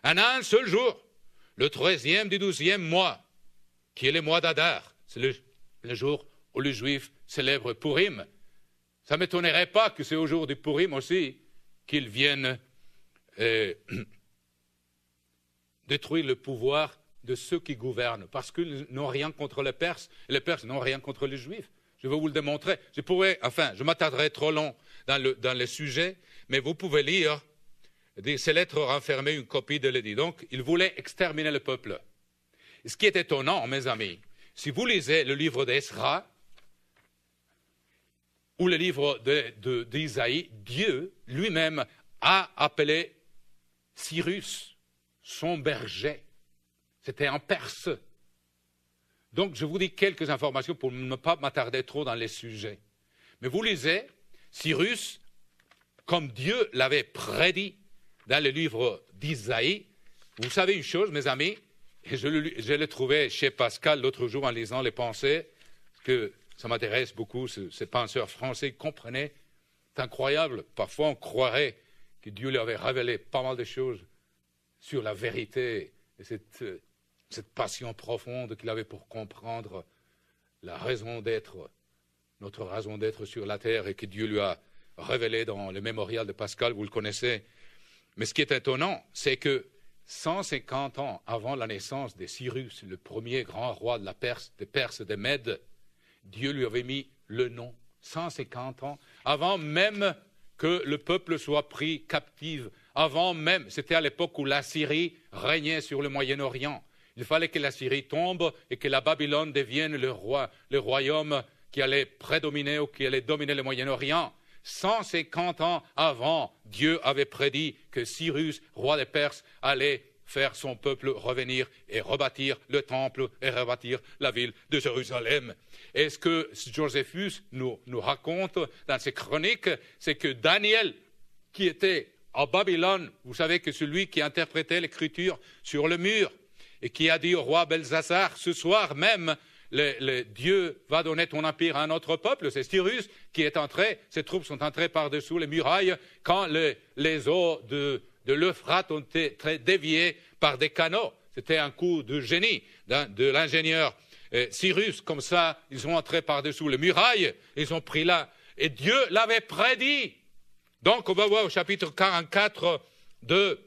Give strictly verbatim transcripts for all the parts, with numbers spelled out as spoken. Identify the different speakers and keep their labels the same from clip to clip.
Speaker 1: en un seul jour, le treizième du douzième mois, qui est le mois d'Adar. C'est le, le jour où les Juifs célèbrent Purim. Ça ne m'étonnerait pas que c'est au jour du Purim aussi qu'ils viennent euh, détruire le pouvoir de ceux qui gouvernent, parce qu'ils n'ont rien contre les Perses, et les Perses n'ont rien contre les Juifs. Je vais vous le démontrer. Je pourrais, enfin, je m'attarderai trop long dans le, dans le sujet, mais vous pouvez lire ces lettres renfermaient une copie de l'édit. Donc, il voulait exterminer le peuple. Et ce qui est étonnant, mes amis, si vous lisez le livre d'Esra ou le livre d'Isaïe, de, de, Dieu lui-même a appelé Cyrus son berger. C'était en Perse. Donc, je vous dis quelques informations pour ne pas m'attarder trop dans les sujets. Mais vous lisez, Cyrus, comme Dieu l'avait prédit dans le livre d'Isaïe, vous savez une chose, mes amis, et je, le, je l'ai trouvé chez Pascal l'autre jour en lisant les pensées, que ça m'intéresse beaucoup, ce, ces penseurs français comprenaient, c'est incroyable, parfois on croirait que Dieu lui avait révélé pas mal de choses sur la vérité et cette, cette passion profonde qu'il avait pour comprendre la raison d'être, notre raison d'être sur la terre, et que Dieu lui a révélé dans le mémorial de Pascal, vous le connaissez. Mais ce qui est étonnant, c'est que cent cinquante ans avant la naissance de Cyrus, le premier grand roi de la Perse, des Perses, des Mèdes, Dieu lui avait mis le nom, cent cinquante ans, avant même que le peuple soit pris captif, avant même, c'était à l'époque où la Syrie régnait sur le Moyen-Orient. Il fallait que la Syrie tombe et que la Babylone devienne le, roi, le royaume qui allait prédominer ou qui allait dominer le Moyen-Orient. cent cinquante ans avant, Dieu avait prédit que Cyrus, roi des Perses, allait faire son peuple revenir et rebâtir le temple et rebâtir la ville de Jérusalem. Et ce que Joséphus nous, nous raconte dans ses chroniques, c'est que Daniel, qui était à Babylone, vous savez que celui qui interprétait l'écriture sur le mur et qui a dit au roi Belsassar, ce soir même, Le, le Dieu va donner ton empire à un autre peuple, c'est Cyrus qui est entré, ses troupes sont entrées par-dessous les murailles quand le, les eaux de, de l'Euphrate ont été déviées par des canaux. C'était un coup de génie de l'ingénieur euh, Cyrus, comme ça, ils sont entrés par-dessous les murailles, ils ont pris là, et Dieu l'avait prédit. Donc, on va voir au chapitre quarante-quatre de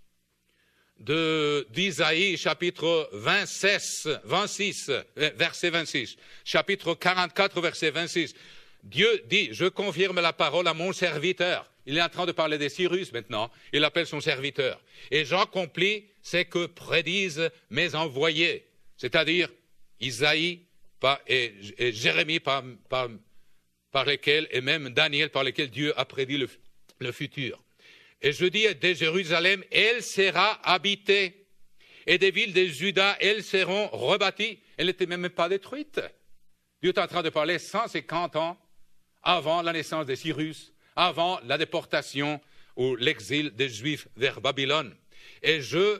Speaker 1: De, d'Isaïe, chapitre vingt-six, vingt-six, verset vingt-six, chapitre quarante-quatre, verset vingt-six. Dieu dit, je confirme la parole à mon serviteur. Il est en train de parler de Cyrus maintenant. Il appelle son serviteur. Et j'accomplis ce que prédisent mes envoyés, c'est-à-dire Isaïe par, et, et Jérémie par, par, par lesquels, et même Daniel par lesquels Dieu a prédit le, le futur. Et je dis de Jérusalem, elle sera habitée, et des villes de Juda, elles seront rebâties. Elle n'était même pas détruite. Dieu est en train de parler cent cinquante ans avant la naissance de Cyrus, avant la déportation ou l'exil des Juifs vers Babylone. Et je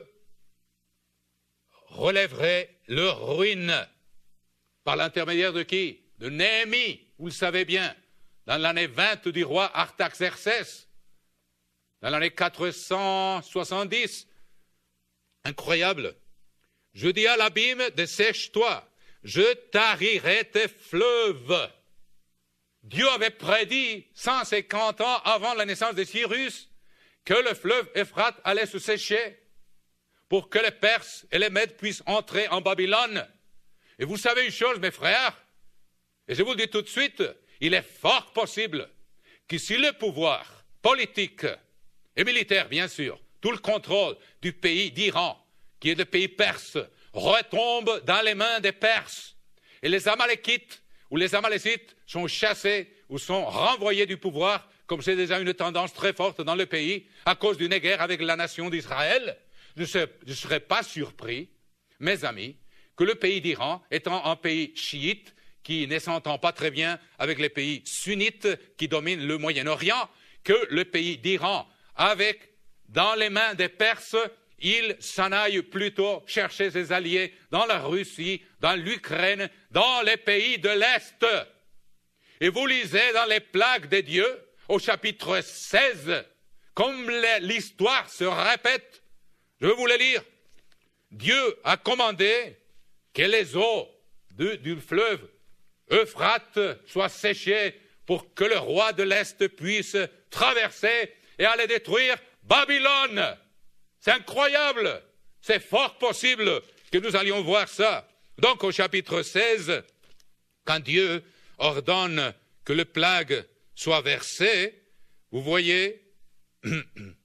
Speaker 1: relèverai leur ruine par l'intermédiaire de qui? De Néhémie, vous le savez bien, dans l'année vingt du roi Artaxerxès. Dans l'année quatre cent soixante-dix, incroyable, je dis à l'abîme, dessèche-toi, je tarirai tes fleuves. Dieu avait prédit cent cinquante ans avant la naissance de Cyrus que le fleuve Euphrate allait se sécher pour que les Perses et les Mèdes puissent entrer en Babylone. Et vous savez une chose, mes frères, et je vous le dis tout de suite, il est fort possible que si le pouvoir politique et militaire, bien sûr, tout le contrôle du pays d'Iran, qui est le pays perse, retombe dans les mains des Perses. Et les Amalekites ou les Amalécites sont chassés ou sont renvoyés du pouvoir, comme c'est déjà une tendance très forte dans le pays, à cause d'une guerre avec la nation d'Israël. Je ne serais pas surpris, mes amis, que le pays d'Iran, étant un pays chiite, qui ne s'entend pas très bien avec les pays sunnites qui dominent le Moyen-Orient, que le pays d'Iran, avec, dans les mains des Perses, il s'en aille plutôt chercher ses alliés dans la Russie, dans l'Ukraine, dans les pays de l'Est. Et vous lisez dans les plagues de Dieu, au chapitre seize, comme l'histoire se répète, Je vais vous le lire. Dieu a commandé que les eaux du, du fleuve Euphrate soient séchées pour que le roi de l'Est puisse traverser et aller détruire Babylone. C'est incroyable. C'est fort possible que nous allions voir ça. Donc au chapitre seize, quand Dieu ordonne que le plague soit versé, vous voyez, je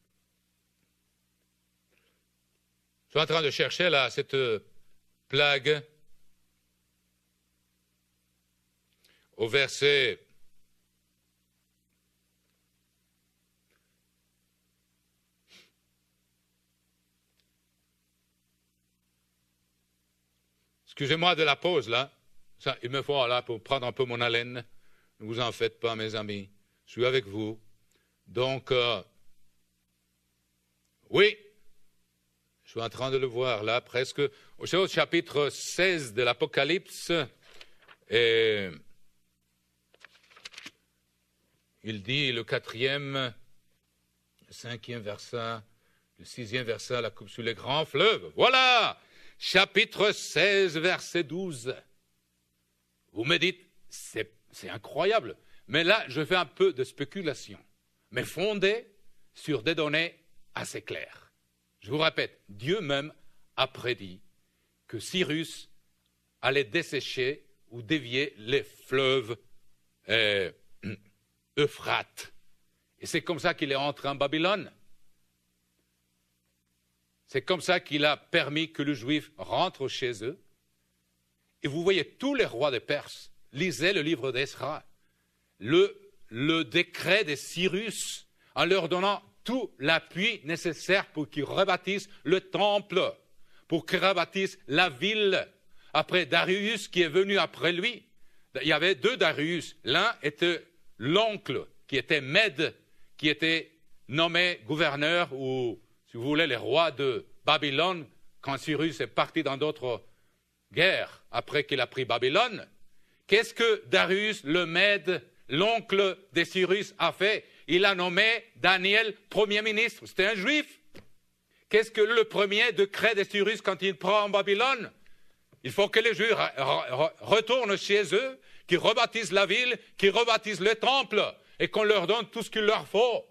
Speaker 1: suis en train de chercher là cette plague au verset excusez-moi de la pause là, ça, il me faut là pour prendre un peu mon haleine, ne vous en faites pas mes amis, je suis avec vous, donc euh, oui, je suis en train de le voir là, presque au chapitre seize de l'Apocalypse, et il dit le quatrième, le cinquième verset, le sixième verset, la coupe sur les grands fleuves. Voilà, chapitre seize, verset douze. Vous me dites, c'est, c'est incroyable. Mais là, je fais un peu de spéculation, mais fondée sur des données assez claires. Je vous répète, Dieu même a prédit que Cyrus allait dessécher ou dévier les fleuves euh, Euphrate. Et c'est comme ça qu'il est entré en Babylone. C'est comme ça qu'il a permis que les Juifs rentrent chez eux. Et vous voyez, tous les rois de Perse lisaient le livre d'Esra, le, le décret de Cyrus, en leur donnant tout l'appui nécessaire pour qu'ils rebâtissent le temple, pour qu'ils rebâtissent la ville. Après Darius qui est venu après lui, il y avait deux Darius. L'un était l'oncle qui était Mède, qui était nommé gouverneur ou, si vous voulez, les rois de Babylone, quand Cyrus est parti dans d'autres guerres après qu'il a pris Babylone. Qu'est-ce que Darius le Mède, l'oncle de Cyrus, a fait? Il a nommé Daniel Premier ministre. C'était un juif. Qu'est-ce que le premier décret de Cyrus quand il prend en Babylone? Il faut que les Juifs re- re- retournent chez eux, qu'ils rebâtissent la ville, qu'ils rebâtissent le temple et qu'on leur donne tout ce qu'il leur faut.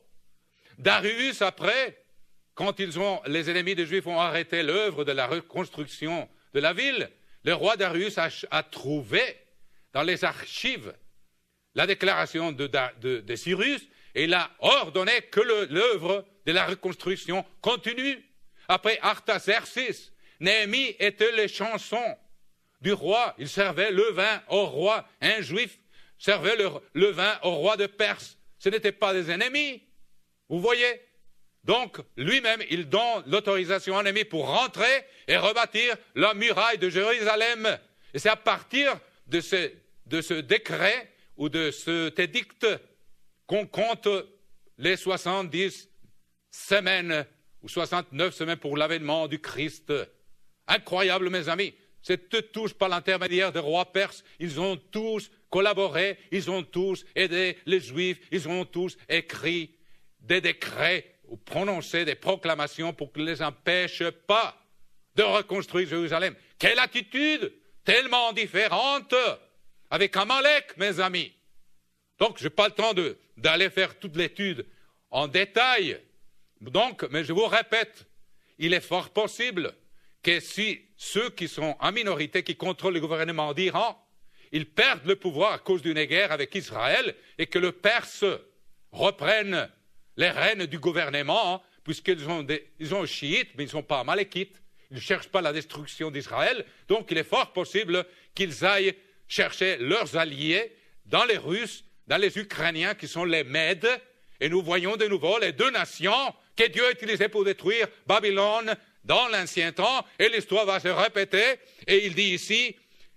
Speaker 1: Darius, après, quand ils ont, les ennemis des Juifs ont arrêté l'œuvre de la reconstruction de la ville, le roi Darius a, a trouvé dans les archives la déclaration de, de, de Cyrus et il a ordonné que le, l'œuvre de la reconstruction continue. Après Artaxerxès, Néhémie était les chansons du roi. Il servait le vin au roi. Un juif servait le, le vin au roi de Perse. Ce n'étaient pas des ennemis. Vous voyez? Donc, lui-même, il donne l'autorisation à Néhémie pour rentrer et rebâtir la muraille de Jérusalem. Et c'est à partir de ce, de ce décret ou de cet édicte qu'on compte les soixante-dix semaines ou soixante-neuf semaines pour l'avènement du Christ. Incroyable, mes amis. C'est tous par l'intermédiaire des rois perses. Ils ont tous collaboré, ils ont tous aidé les Juifs, ils ont tous écrit des décrets ou prononcé des proclamations pour qu'ils ne les empêchent pas de reconstruire Jérusalem. Quelle attitude tellement différente avec Amalek, mes amis. Donc, je n'ai pas le temps de, d'aller faire toute l'étude en détail. Donc, mais je vous répète, il est fort possible que si ceux qui sont en minorité, qui contrôlent le gouvernement d'Iran, ils perdent le pouvoir à cause d'une guerre avec Israël et que le Perse reprenne les rênes du gouvernement, puisqu'ils ont des, ils ont chiites, mais ils ne sont pas amalékites. Ils ne cherchent pas la destruction d'Israël. Donc, il est fort possible qu'ils aillent chercher leurs alliés dans les Russes, dans les Ukrainiens, qui sont les Mèdes. Et nous voyons de nouveau les deux nations que Dieu a utilisées pour détruire Babylone dans l'ancien temps. Et l'histoire va se répéter. Et il dit ici,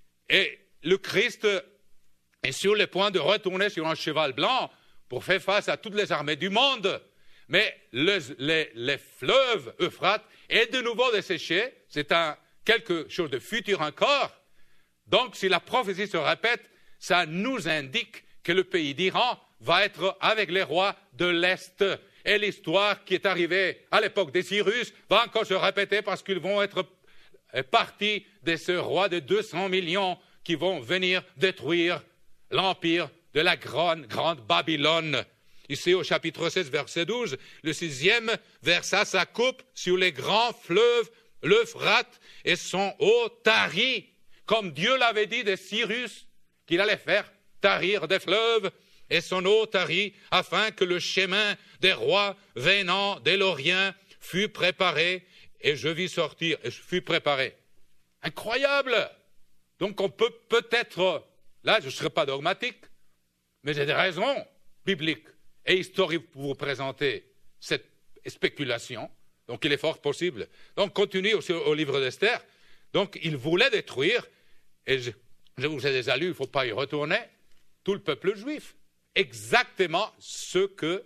Speaker 1: et le Christ est sur le point de retourner sur un cheval blanc pour faire face à toutes les armées du monde. Mais les, les, les fleuves Euphrate est de nouveau desséché. C'est un, quelque chose de futur encore. Donc, si la prophétie se répète, ça nous indique que le pays d'Iran va être avec les rois de l'Est. Et l'histoire qui est arrivée à l'époque des Cyrus va encore se répéter parce qu'ils vont être partie de ce roi de deux cents millions qui vont venir détruire l'empire de la grande, grande Babylone. Ici au chapitre seize, verset douze, le sixième versa sa coupe sur les grands fleuves, l'Euphrate et son eau tarit, comme Dieu l'avait dit de Cyrus, qu'il allait faire tarir des fleuves, et son eau tarit, afin que le chemin des rois venant de l'Orient fût préparé, et je vis sortir, et je fus préparé. Incroyable! Donc on peut peut-être, là je ne serai pas dogmatique, mais j'ai des raisons bibliques et historiques pour vous présenter cette spéculation. Donc il est fort possible. Donc continue aussi au livre d'Esther. Donc il voulait détruire, et je, je vous ai déjà lu, il ne faut pas y retourner, tout le peuple juif. Exactement ce que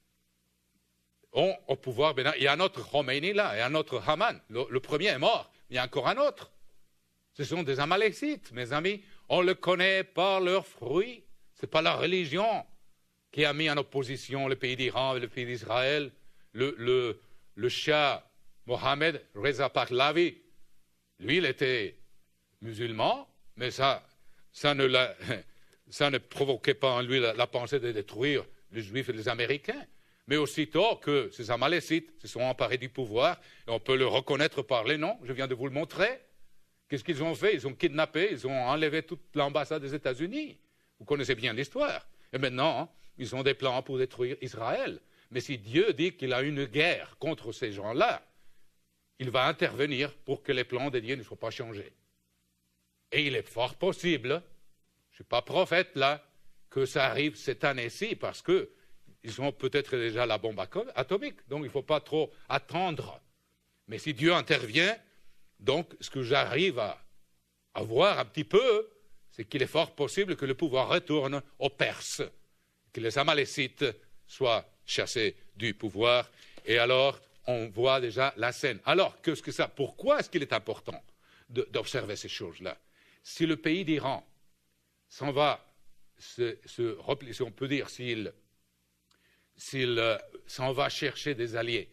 Speaker 1: ont au pouvoir. Il y a un autre Khomeini là, et un autre Haman. Le, le premier est mort, il y a encore un autre. Ce sont des Amalécites, mes amis. On le connaît par leurs fruits. Ce n'est pas la religion qui a mis en opposition le pays d'Iran et le pays d'Israël. Le, le, le Shah Mohammed Reza Pahlavi, lui, il était musulman, mais ça, ça, ne, la, ça ne provoquait pas en lui la, la pensée de détruire les Juifs et les Américains. Mais aussitôt que ces Amalécites se sont emparés du pouvoir, et on peut le reconnaître par les noms, je viens de vous le montrer, qu'est-ce qu'ils ont fait? Ils ont kidnappé, ils ont enlevé toute l'ambassade des États-Unis. Vous connaissez bien l'histoire. Et maintenant, hein, ils ont des plans pour détruire Israël. Mais si Dieu dit qu'il a une guerre contre ces gens-là, il va intervenir pour que les plans de Dieu ne soient pas changés. Et il est fort possible, je ne suis pas prophète là, que ça arrive cette année-ci, parce qu'ils ont peut-être déjà la bombe atomique, donc il ne faut pas trop attendre. Mais si Dieu intervient, donc ce que j'arrive à, à voir un petit peu, c'est qu'il est fort possible que le pouvoir retourne aux Perses, que les Amalécites soient chassés du pouvoir, et alors on voit déjà la scène. Alors, qu'est-ce que ça, pourquoi est-ce qu'il est important de, d'observer ces choses-là? Si le pays d'Iran s'en va, se, se replier, si on peut dire, s'il, s'il euh, s'en va chercher des alliés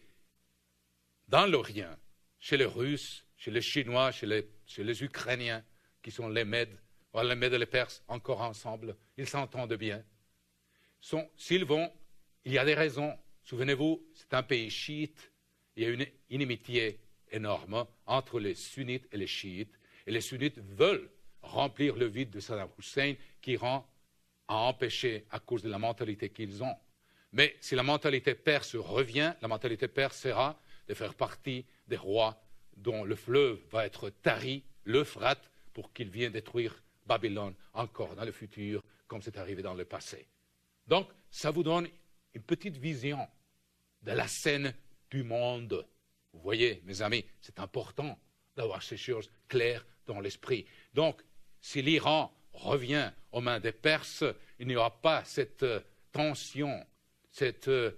Speaker 1: dans l'Orient, chez les Russes, chez les Chinois, chez les, chez les Ukrainiens, qui sont les Mèdes, les Mèdes et les Perses, encore ensemble, ils s'entendent bien. Sont, s'ils vont, il y a des raisons. Souvenez-vous, c'est un pays chiite, il y a une inimitié énorme entre les sunnites et les chiites, et les sunnites veulent remplir le vide de Saddam Hussein, qu'Iran a empêché à cause de la mentalité qu'ils ont. Mais si la mentalité perse revient, la mentalité perse sera de faire partie des rois dont le fleuve va être tari, l'Euphrate, pour qu'il vienne détruire Babylone encore dans le futur, comme c'est arrivé dans le passé. Donc, ça vous donne une petite vision de la scène du monde. Vous voyez, mes amis, c'est important d'avoir ces choses claires dans l'esprit. Donc, si l'Iran revient aux mains des Perses, il n'y aura pas cette euh, tension, cet euh,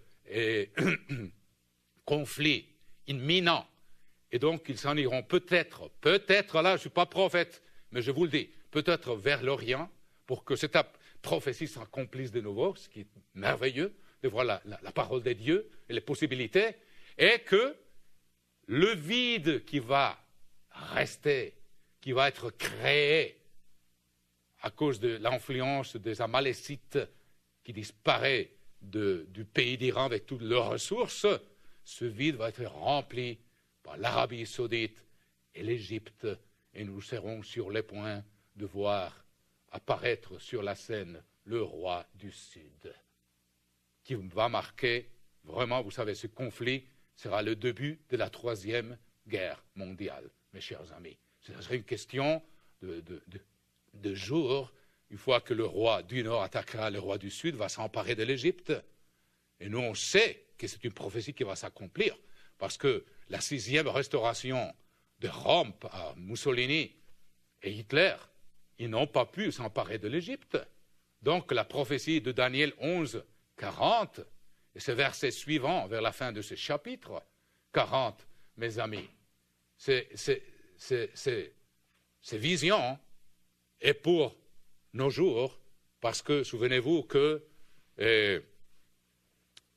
Speaker 1: conflit imminent. Et donc, ils s'en iront peut-être, peut-être, là, je ne suis pas prophète, mais je vous le dis, peut-être vers l'Orient, pour que cette prophétie s'accomplisse de nouveau, ce qui est merveilleux, de voir la, la, la parole de Dieu et les possibilités, et que le vide qui va rester, qui va être créé à cause de l'influence des Amalécites qui disparaît de, du pays d'Iran avec toutes leurs ressources, ce vide va être rempli par l'Arabie saoudite et l'Égypte, et nous serons sur les points de voir apparaître sur la scène le roi du Sud, qui va marquer, vraiment, vous savez, ce conflit sera le début de la troisième guerre mondiale, mes chers amis. Ce serait une question de, de, de, de jours, une fois que le roi du Nord attaquera le roi du Sud, va s'emparer de l'Égypte. Et nous, on sait que c'est une prophétie qui va s'accomplir, parce que la sixième restauration de Rome par Mussolini et Hitler, ils n'ont pas pu s'emparer de l'Égypte. Donc la prophétie de Daniel onze, quarante, et ce verset suivant vers la fin de ce chapitre, quarante, mes amis, c'est, c'est, c'est, c'est, c'est vision, et pour nos jours, parce que souvenez-vous que eh,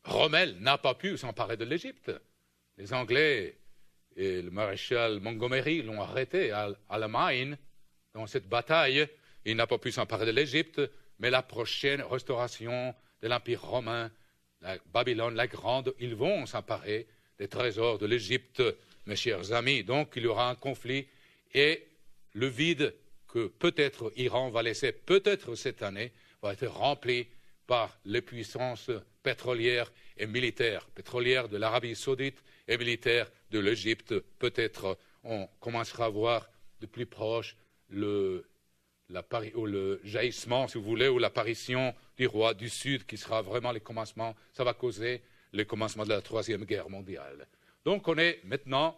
Speaker 1: Rommel n'a pas pu s'emparer de l'Égypte. Les Anglais et le maréchal Montgomery l'ont arrêté à Alamein dans cette bataille. Il n'a pas pu s'emparer de l'Égypte, mais la prochaine restauration de l'Empire romain, la Babylone la Grande, ils vont s'emparer des trésors de l'Égypte, mes chers amis. Donc il y aura un conflit et le vide que peut-être Iran va laisser, peut-être cette année, va être rempli par les puissances pétrolières et militaires, pétrolières de l'Arabie saoudite et militaires de l'Égypte. Peut-être on commencera à voir de plus proche le, ou le jaillissement, si vous voulez, ou l'apparition du roi du Sud, qui sera vraiment le commencement. Ça va causer le commencement de la Troisième Guerre mondiale. Donc on est maintenant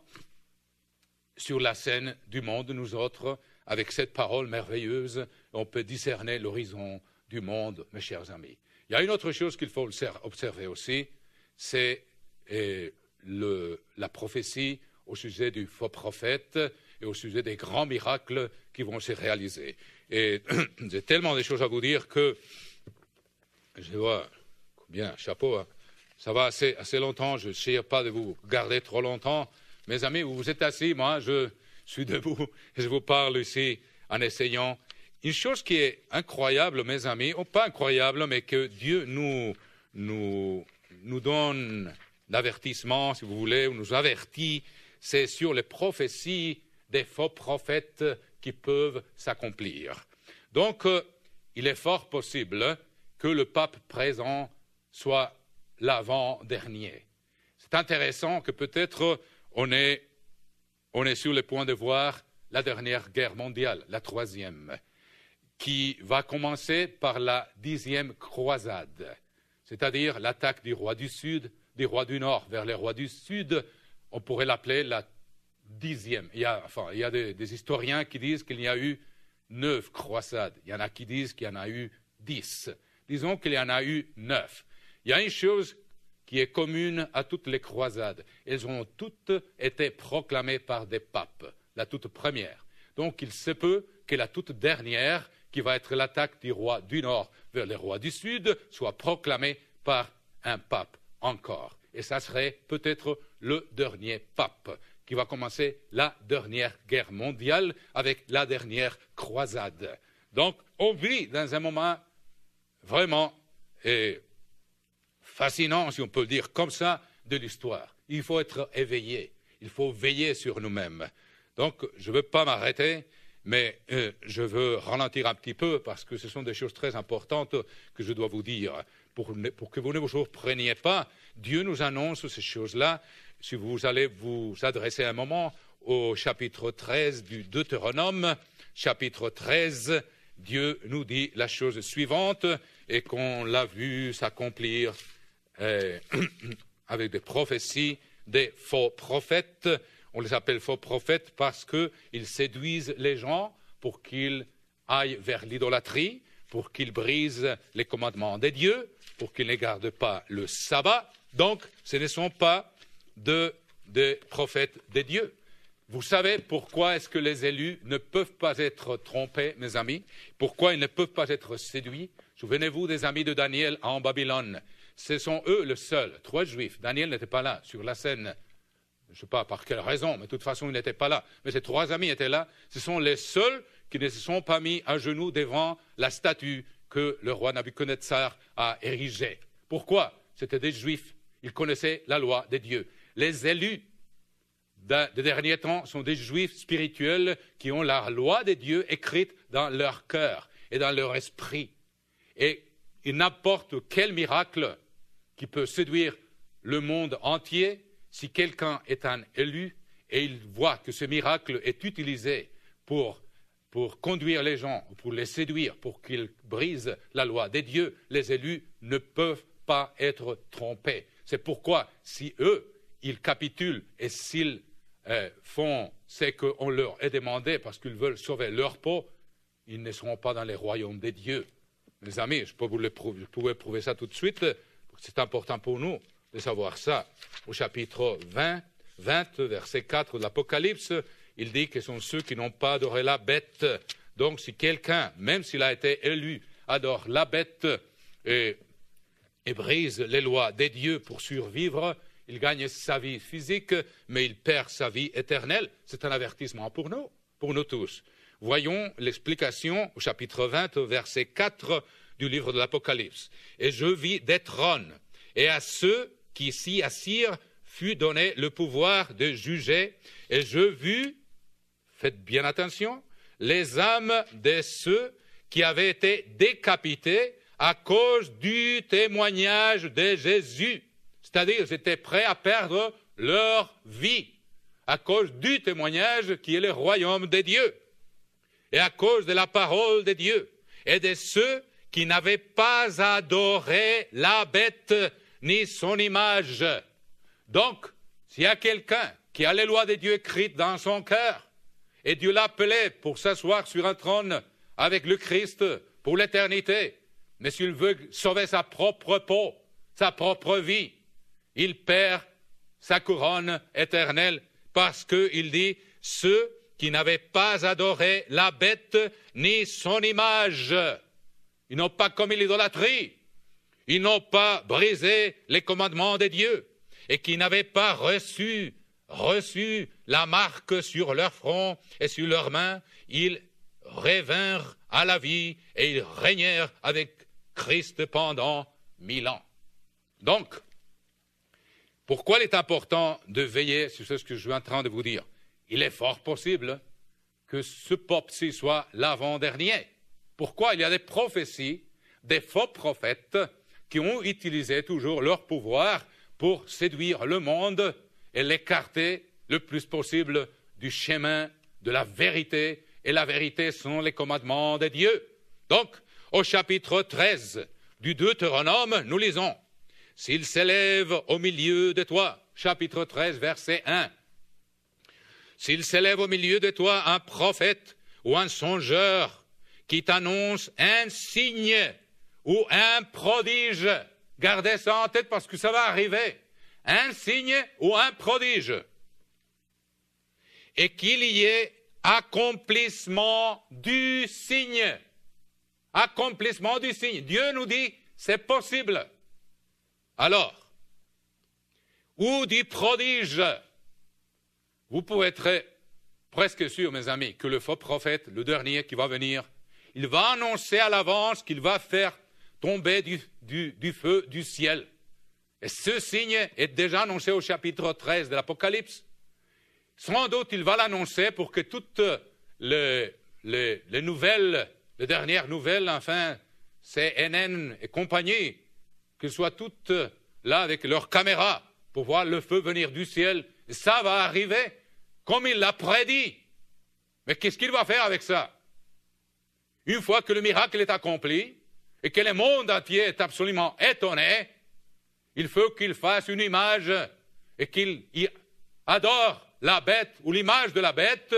Speaker 1: sur la scène du monde, nous autres, avec cette parole merveilleuse, on peut discerner l'horizon du monde, mes chers amis. Il y a une autre chose qu'il faut observer aussi, c'est eh, le, la prophétie au sujet du faux prophète et au sujet des grands miracles qui vont se réaliser. Et j'ai tellement de choses à vous dire que, je vois, bien, chapeau, hein. Ça va assez, assez longtemps, je ne cherche pas de vous garder trop longtemps. Mes amis, vous vous êtes assis, moi je suis debout et je vous parle ici en essayant. Une chose qui est incroyable, mes amis, ou pas incroyable, mais que Dieu nous, nous, nous donne l'avertissement, si vous voulez, ou nous avertit, c'est sur les prophéties des faux prophètes qui peuvent s'accomplir. Donc, euh, il est fort possible que le pape présent soit l'avant-dernier. C'est intéressant que peut-être on est, on est sur le point de voir la dernière guerre mondiale, la troisième, qui va commencer par la dixième croisade, c'est-à-dire l'attaque du roi du Sud, du roi du Nord vers les rois du Sud. On pourrait l'appeler la dixième. Il y a, enfin, il y a des, des historiens qui disent qu'il y a eu neuf croisades. Il y en a qui disent qu'il y en a eu dix. Disons qu'il y en a eu neuf. Il y a une chose qui est commune à toutes les croisades. Elles ont toutes été proclamées par des papes, la toute première. Donc il se peut que la toute dernière, qui va être l'attaque du roi du Nord vers les rois du Sud, soit proclamée par un pape encore. Et ça serait peut-être le dernier pape, qui va commencer la dernière guerre mondiale avec la dernière croisade. Donc on vit dans un moment vraiment eh, fascinant, si on peut le dire comme ça, de l'histoire. Il faut être éveillé, il faut veiller sur nous-mêmes. Donc je ne veux pas m'arrêter, mais euh, je veux ralentir un petit peu parce que ce sont des choses très importantes que je dois vous dire. Pour, ne, pour que vous ne vous surpreniez pas, Dieu nous annonce ces choses-là. Si vous allez vous adresser un moment au chapitre treize du Deutéronome, chapitre treize, Dieu nous dit la chose suivante, et qu'on l'a vu s'accomplir euh, avec des prophéties des faux prophètes. On les appelle faux prophètes parce qu'ils séduisent les gens pour qu'ils aillent vers l'idolâtrie, pour qu'ils brisent les commandements des dieux, pour qu'ils ne gardent pas le sabbat. Donc, ce ne sont pas de, des prophètes des dieux. Vous savez pourquoi est-ce que les élus ne peuvent pas être trompés, mes amis? Pourquoi ils ne peuvent pas être séduits? Souvenez-vous des amis de Daniel en Babylone. Ce sont eux le seul, trois juifs. Daniel n'était pas là, sur la scène. Je ne sais pas par quelle raison, mais de toute façon, il n'était pas là. Mais ces trois amis étaient là. Ce sont les seuls qui ne se sont pas mis à genoux devant la statue que le roi Nabuchodonosor a érigée. Pourquoi? C'étaient des juifs. Ils connaissaient la loi des dieux. Les élus des derniers temps sont des juifs spirituels qui ont la loi des dieux écrite dans leur cœur et dans leur esprit. Et n'importe quel miracle qui peut séduire le monde entier, si quelqu'un est un élu et il voit que ce miracle est utilisé pour, pour conduire les gens, pour les séduire, pour qu'ils brisent la loi des dieux, les élus ne peuvent pas être trompés. C'est pourquoi, si eux, ils capitulent et s'ils euh, font ce qu'on leur a demandé parce qu'ils veulent sauver leur peau, ils ne seront pas dans les royaumes des dieux. Mes amis, je peux vous le prouver, je pouvais prouver ça tout de suite, c'est important pour nous de savoir ça. Au chapitre vingt, vingt, verset quatre de l'Apocalypse, il dit que ce sont ceux qui n'ont pas adoré la bête. Donc si quelqu'un, même s'il a été élu, adore la bête, et et brise les lois des dieux pour survivre, il gagne sa vie physique, mais il perd sa vie éternelle. C'est un avertissement pour nous, pour nous tous. Voyons l'explication au chapitre vingt, au verset quatre du livre de l'Apocalypse. « Et je vis des trônes, et à ceux qui s'y assirent fut donné le pouvoir de juger, et je vis, faites bien attention, les âmes de ceux qui avaient été décapités à cause du témoignage de Jésus. » C'est-à-dire, ils étaient prêts à perdre leur vie à cause du témoignage qui est le royaume de Dieu et à cause de la parole de Dieu et de ceux qui n'avaient pas adoré la bête ni son image. Donc, s'il y a quelqu'un qui a les lois de Dieu écrites dans son cœur et Dieu l'appelait pour s'asseoir sur un trône avec le Christ pour l'éternité, mais s'il veut sauver sa propre peau, sa propre vie, il perd sa couronne éternelle parce qu'il dit « ceux qui n'avaient pas adoré la bête ni son image ». Ils n'ont pas commis l'idolâtrie, ils n'ont pas brisé les commandements de Dieu et qui n'avaient pas reçu, reçu la marque sur leur front et sur leurs mains, ils revinrent à la vie et ils régnèrent avec Christ pendant mille ans. Donc, pourquoi il est important de veiller sur ce que je suis en train de vous dire? Il est fort possible que ce peuple-ci soit l'avant-dernier. Pourquoi? Il y a des prophéties, des faux prophètes qui ont utilisé toujours leur pouvoir pour séduire le monde et l'écarter le plus possible du chemin de la vérité. Et la vérité sont les commandements de Dieu. Donc, au chapitre treize du Deutéronome, nous lisons « S'il s'élève au milieu de toi », chapitre treize, verset un, « S'il s'élève au milieu de toi un prophète ou un songeur qui t'annonce un signe ou un prodige, gardez ça en tête parce que ça va arriver, un signe ou un prodige, et qu'il y ait accomplissement du signe, accomplissement du signe. Dieu nous dit, c'est possible. Alors, ou du prodige, vous pouvez être presque sûr, mes amis, que le faux prophète, le dernier qui va venir, il va annoncer à l'avance qu'il va faire tomber du, du, du feu du ciel. Et ce signe est déjà annoncé au chapitre treize de l'Apocalypse. Sans doute, il va l'annoncer pour que toutes les, les, les nouvelles, les dernières nouvelles, enfin, C N N et compagnie, qu'elles soient toutes là avec leurs caméras pour voir le feu venir du ciel. Et ça va arriver comme il l'a prédit. Mais qu'est-ce qu'il va faire avec ça? Une fois que le miracle est accompli et que le monde entier est absolument étonné, il faut qu'il fasse une image et qu'il adore la bête ou l'image de la bête,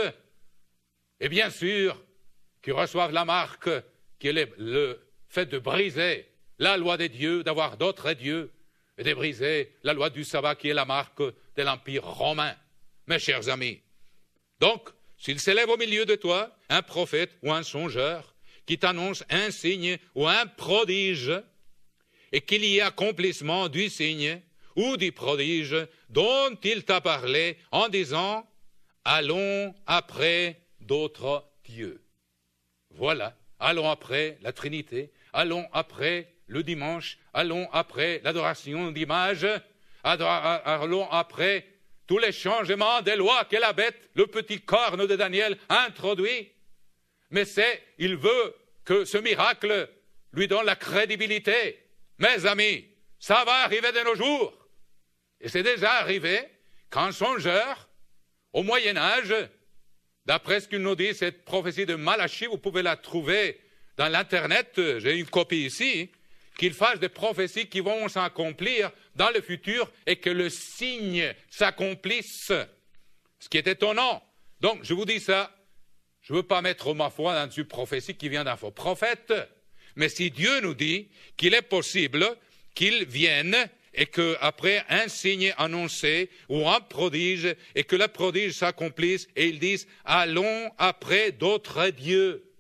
Speaker 1: et bien sûr qu'ils reçoivent la marque qui est le, le fait de briser la loi des dieux, d'avoir d'autres dieux, et de briser la loi du sabbat qui est la marque de l'Empire romain. Mes chers amis, donc, s'il s'élève au milieu de toi un prophète ou un songeur qui t'annonce un signe ou un prodige, et qu'il y ait accomplissement du signe ou du prodige dont il t'a parlé en disant « Allons après d'autres dieux ». Voilà, allons après la Trinité, allons après le dimanche, allons après l'adoration d'images, allons après tous les changements des lois que la bête, le petit corne de Daniel, a introduit. Mais c'est, il veut que ce miracle lui donne la crédibilité. Mes amis, ça va arriver de nos jours. Et c'est déjà arrivé qu'un songeur, au Moyen-Âge, d'après ce qu'il nous dit, cette prophétie de Malachie, vous pouvez la trouver dans l'Internet, j'ai une copie ici, qu'il fasse des prophéties qui vont s'accomplir dans le futur et que le signe s'accomplisse. Ce qui est étonnant. Donc, je vous dis ça, je ne veux pas mettre ma foi dans une prophétie qui vient d'un faux prophète, mais si Dieu nous dit qu'il est possible qu'il vienne et qu'après un signe annoncé ou un prodige, et que le prodige s'accomplisse, et ils disent « Allons après d'autres dieux ».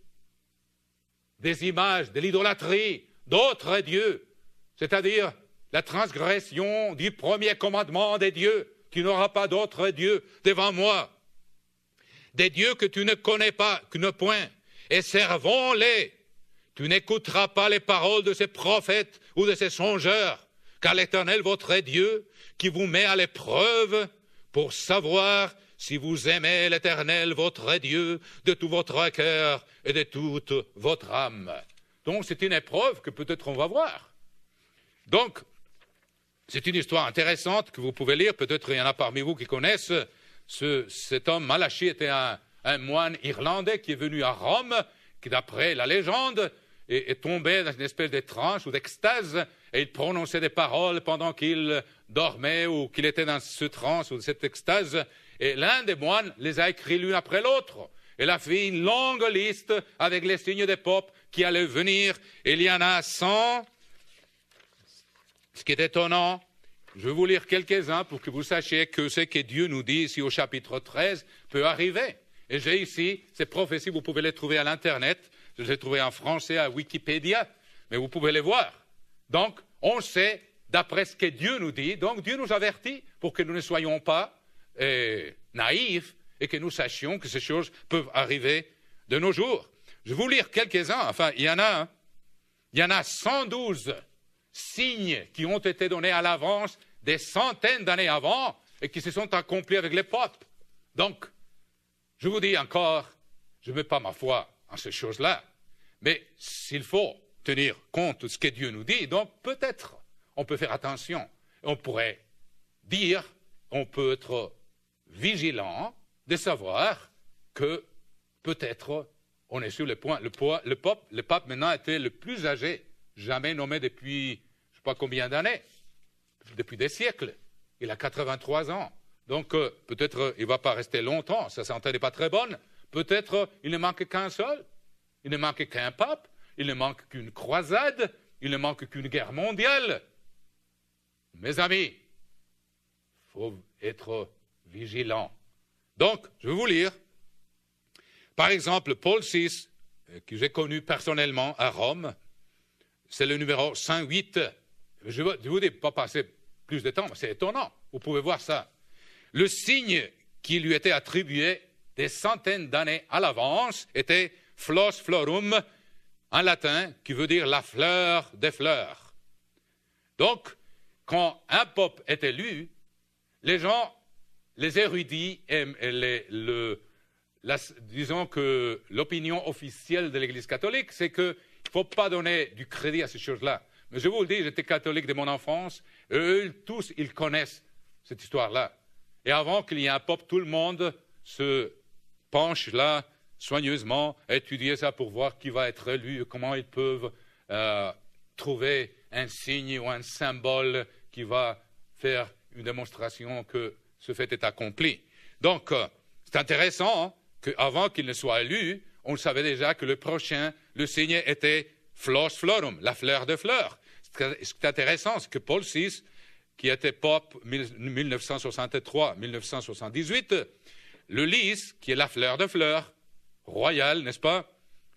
Speaker 1: Des images, de l'idolâtrie, d'autres dieux. c'est-à-dire la transgression du premier commandement des dieux. Tu n'auras pas d'autre Dieu devant moi. Des dieux que tu ne connais pas, que ne point, et servons-les. Tu n'écouteras pas les paroles de ces prophètes ou de ces songeurs, car l'Éternel, votre Dieu, qui vous met à l'épreuve pour savoir si vous aimez l'Éternel, votre Dieu, de tout votre cœur et de toute votre âme. Donc, c'est une épreuve que peut-être on va voir. Donc, c'est une histoire intéressante que vous pouvez lire. Peut-être il y en a parmi vous qui connaissent. Ce, cet homme, Malachie, était un, un moine irlandais qui est venu à Rome, qui, d'après la légende, est, est tombé dans une espèce de transe ou d'extase, et il prononçait des paroles pendant qu'il dormait ou qu'il était dans ce transe ou cette extase. Et l'un des moines les a écrits l'une après l'autre. Il a fait une longue liste avec les signes des popes qui allaient venir. Il y en a cent. Ce qui est étonnant, je vais vous lire quelques-uns pour que vous sachiez que ce que Dieu nous dit ici au chapitre treize peut arriver. Et j'ai ici ces prophéties, vous pouvez les trouver à l'Internet. Je les ai trouvées en français à Wikipédia, mais vous pouvez les voir. Donc, on sait d'après ce que Dieu nous dit. Donc, Dieu nous avertit pour que nous ne soyons pas euh, naïfs et que nous sachions que ces choses peuvent arriver de nos jours. Je vais vous lire quelques-uns. Enfin, il y en a, hein. Il y en a cent douze signes qui ont été donnés à l'avance des centaines d'années avant et qui se sont accomplis avec les popes. Donc, je vous dis encore, je ne mets pas ma foi en ces choses-là, mais s'il faut tenir compte de ce que Dieu nous dit, donc peut-être on peut faire attention. On pourrait dire, on peut être vigilant de savoir que peut-être on est sur le point. Le, poids, le, pape, le pape maintenant était le plus âgé jamais nommé depuis je ne sais pas combien d'années, depuis des siècles. Il a quatre-vingt-trois ans. Donc euh, peut-être euh, il ne va pas rester longtemps, sa santé n'est pas très bonne. Peut-être euh, il ne manque qu'un seul, il ne manque qu'un pape, il ne manque qu'une croisade, il ne manque qu'une guerre mondiale. Mes amis, il faut être vigilant. Donc, je vais vous lire. Par exemple, Paul six, que j'ai connu personnellement à Rome, c'est le numéro cent huit. Je ne vous dis pas passer plus de temps, mais c'est étonnant. Vous pouvez voir ça. Le signe qui lui était attribué des centaines d'années à l'avance était Flos Florum, en latin, qui veut dire la fleur des fleurs. Donc, quand un pope est élu, les gens, les érudits, et les, le, la, disons que l'opinion officielle de l'Église catholique, c'est qu'il ne faut pas donner du crédit à ces choses-là. Mais je vous le dis, j'étais catholique de mon enfance, et eux tous, ils connaissent cette histoire-là. Et avant qu'il y ait un pope, tout le monde se penche là, soigneusement, à étudier ça pour voir qui va être élu, comment ils peuvent euh, trouver un signe ou un symbole qui va faire une démonstration que ce fait est accompli. Donc, euh, c'est intéressant hein, qu'avant qu'il ne soit élu, on savait déjà que le prochain, le signe était Flos Florum, la fleur de fleurs. Ce qui est intéressant, c'est que Paul six, qui était pape mille neuf cent soixante-trois à mille neuf cent soixante-dix-huit, le lys, qui est la fleur de fleurs, royale, n'est-ce pas,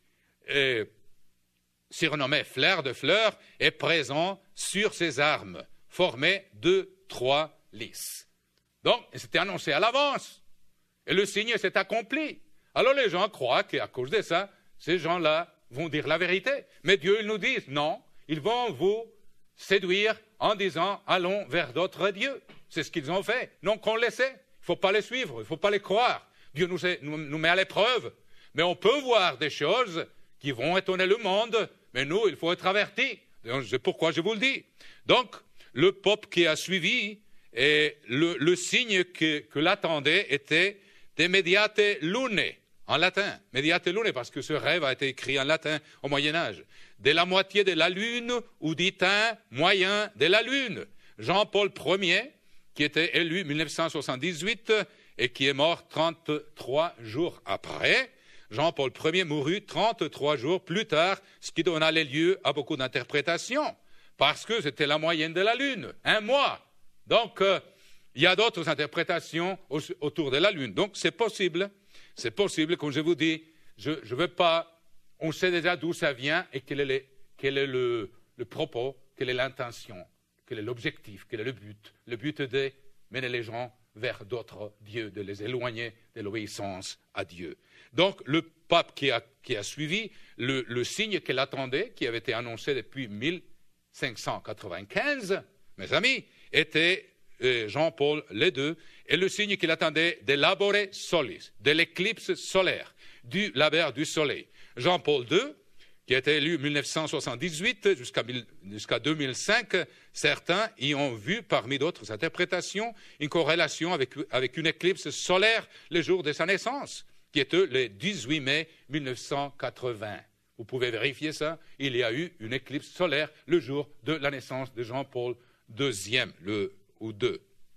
Speaker 1: et surnommé fleur de fleurs, est présent sur ses armes, formé de trois lys. Donc, c'était annoncé à l'avance, et le signe s'est accompli. Alors les gens croient qu'à cause de ça, ces gens-là vont dire la vérité. Mais Dieu, il nous dit, non, ils vont vous séduire en disant, allons vers d'autres dieux. C'est ce qu'ils ont fait. Donc on le sait. Il ne faut pas les suivre, il ne faut pas les croire. Dieu nous, nous, nous met à l'épreuve. Mais on peut voir des choses qui vont étonner le monde, mais nous, il faut être avertis. C'est pourquoi je vous le dis. Donc, le pope qui a suivi, et le, le signe que, que l'attendait était de mediate lune, en latin. Mediate lune, parce que ce rêve a été écrit en latin au Moyen-Âge. De la moitié de la lune, ou dit un moyen de la lune. Jean-Paul Ier, qui était élu en mille neuf cent soixante-dix-huit et qui est mort trente-trois jours après, Jean-Paul Ier mourut trente-trois jours plus tard, ce qui donna lieu à beaucoup d'interprétations, parce que c'était la moyenne de la lune, un mois. Donc, euh, il y a d'autres interprétations au, autour de la lune. Donc, c'est possible, c'est possible, comme je vous dis, je ne veux pas, on sait déjà d'où ça vient et quel est, les, quel est le, le propos quelle est l'intention, quel est l'objectif, quel est le but. Le but est de mener les gens vers d'autres dieux, de les éloigner de l'obéissance à Dieu. Donc, le pape qui a, qui a suivi, le, le signe qu'il attendait, qui avait été annoncé depuis mille cinq cent quatre-vingt-quinze, mes amis, était euh, Jean-Paul le Second, et le signe qu'il attendait de labore solis, de l'éclipse solaire, du labeur du soleil. Jean-Paul deux, qui a été élu en mille neuf cent soixante-dix-huit jusqu'à jusqu'à deux mille cinq, certains y ont vu, parmi d'autres interprétations, une corrélation avec, avec une éclipse solaire le jour de sa naissance, qui était le dix-huit mai mille neuf cent quatre-vingts. Vous pouvez vérifier ça, il y a eu une éclipse solaire le jour de la naissance de Jean-Paul deux, le, ou deux.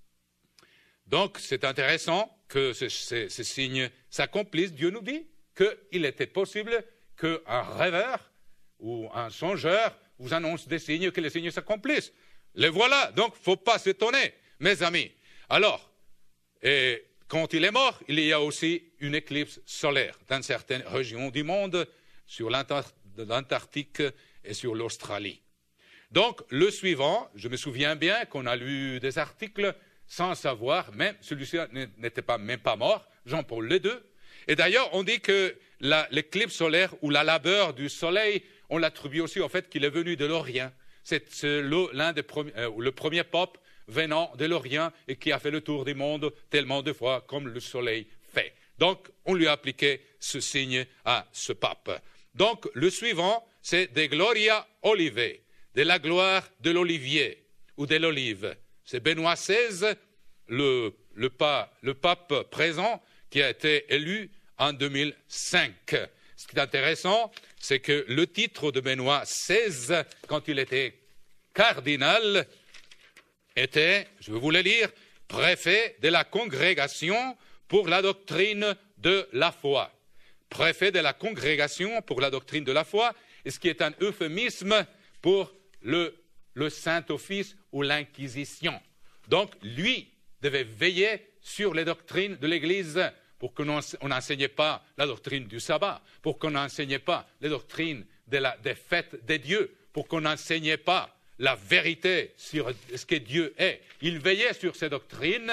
Speaker 1: Donc, c'est intéressant que ce, ce, ce signe s'accomplisse. Dieu nous dit qu'il était possible qu'un rêveur ou un songeur vous annonce des signes, que les signes s'accomplissent. Les voilà, donc il ne faut pas s'étonner, mes amis. Alors, et quand il est mort, il y a aussi une éclipse solaire dans certaines régions du monde, sur l'Antarctique et sur l'Australie. Donc, le suivant, je me souviens bien qu'on a lu des articles sans savoir, même celui-ci n'était pas, même pas mort, Jean-Paul le Second. Et d'ailleurs, on dit que l'éclipse solaire ou la labeur du soleil, on l'attribue aussi au fait qu'il est venu de l'Orient. C'est l'un des premiers, euh, le premier pape venant de l'Orient et qui a fait le tour du monde tellement de fois comme le soleil fait. Donc, on lui a appliqué ce signe à ce pape. Donc, le suivant, c'est de Gloria Olivae, de la gloire de l'olivier ou de l'olive. C'est Benoît seize, le, le, pa, le pape présent, qui a été élu en deux mille cinq. Ce qui est intéressant, c'est que le titre de Benoît seize, quand il était cardinal, était, je vais vous le lire, préfet de la congrégation pour la doctrine de la foi. Préfet de la congrégation pour la doctrine de la foi, et ce qui est un euphémisme pour le, le Saint-Office ou l'Inquisition. Donc, lui devait veiller sur les doctrines de l'Église pour qu'on n'enseignait pas la doctrine du sabbat, pour qu'on n'enseignait pas les doctrines de la, des fêtes des dieux, pour qu'on n'enseignait pas la vérité sur ce que Dieu est. Il veillait sur ces doctrines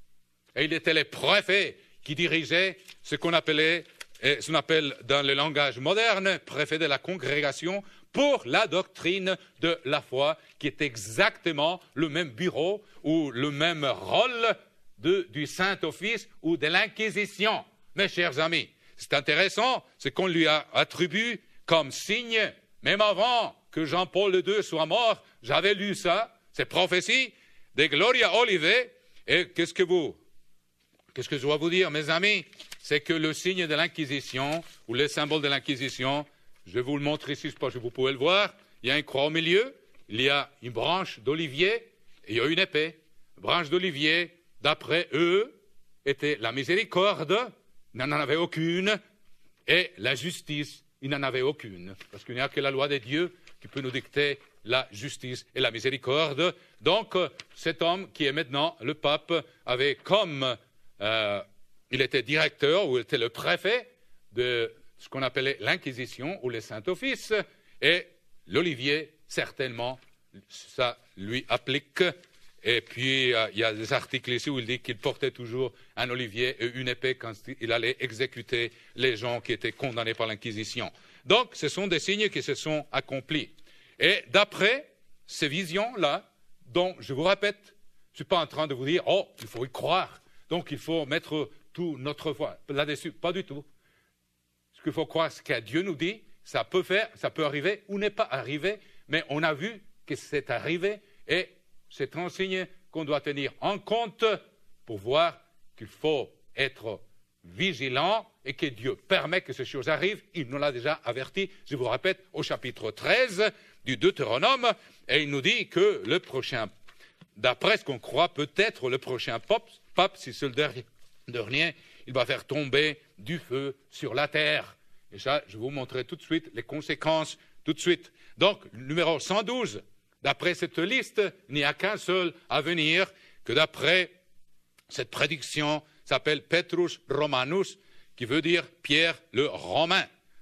Speaker 1: et il était le préfet qui dirigeait ce qu'on appelait, et ce qu'on appelle dans le langage moderne, préfet de la congrégation pour la doctrine de la foi, qui est exactement le même bureau ou le même rôle de, du Saint-Office ou de l'Inquisition. Mes chers amis, c'est intéressant, c'est qu'on lui a attribué comme signe, même avant que Jean-Paul le Second soit mort, j'avais lu ça, ces prophéties, de Gloria Olivae, et qu'est-ce que vous, qu'est-ce que je dois vous dire, mes amis? C'est que le signe de l'Inquisition, ou le symbole de l'Inquisition, je vous le montre ici, je pense que vous pouvez le voir, il y a une croix au milieu, il y a une branche d'olivier, et il y a une épée. Branche d'olivier, d'après eux, était la miséricorde, il n'en avait aucune, et la justice, il n'en avait aucune, parce qu'il n'y a que la loi de Dieu qui peut nous dicter la justice et la miséricorde. Donc, cet homme qui est maintenant le pape avait comme, euh, il était directeur ou il était le préfet de ce qu'on appelait l'Inquisition ou le Saint-Office, et l'olivier, certainement, ça lui applique. Et puis, euh, il y a des articles ici où il dit qu'il portait toujours un olivier et une épée quand il allait exécuter les gens qui étaient condamnés par l'Inquisition. Donc, ce sont des signes qui se sont accomplis. Et d'après ces visions-là, dont, je vous répète, je ne suis pas en train de vous dire « Oh, il faut y croire, donc il faut mettre tout notre foi là-dessus ». Pas du tout. Ce qu'il faut croire, ce que Dieu nous dit, ça peut faire, ça peut arriver ou n'est pas arrivé, mais on a vu que c'est arrivé et c'est un signe qu'on doit tenir en compte pour voir qu'il faut être vigilant et que Dieu permet que ces choses arrivent. Il nous l'a déjà averti, je vous répète, au chapitre treize du Deutéronome, et il nous dit que le prochain, d'après ce qu'on croit, peut-être le prochain pape, pape si c'est le dernier, dernier, il va faire tomber du feu sur la terre. Et ça, je vous montrerai tout de suite les conséquences, tout de suite. Donc, numéro cent douze, d'après cette liste, il n'y a qu'un seul à venir, que d'après cette prédiction s'appelle Petrus Romanus, qui veut dire Pierre le Romain.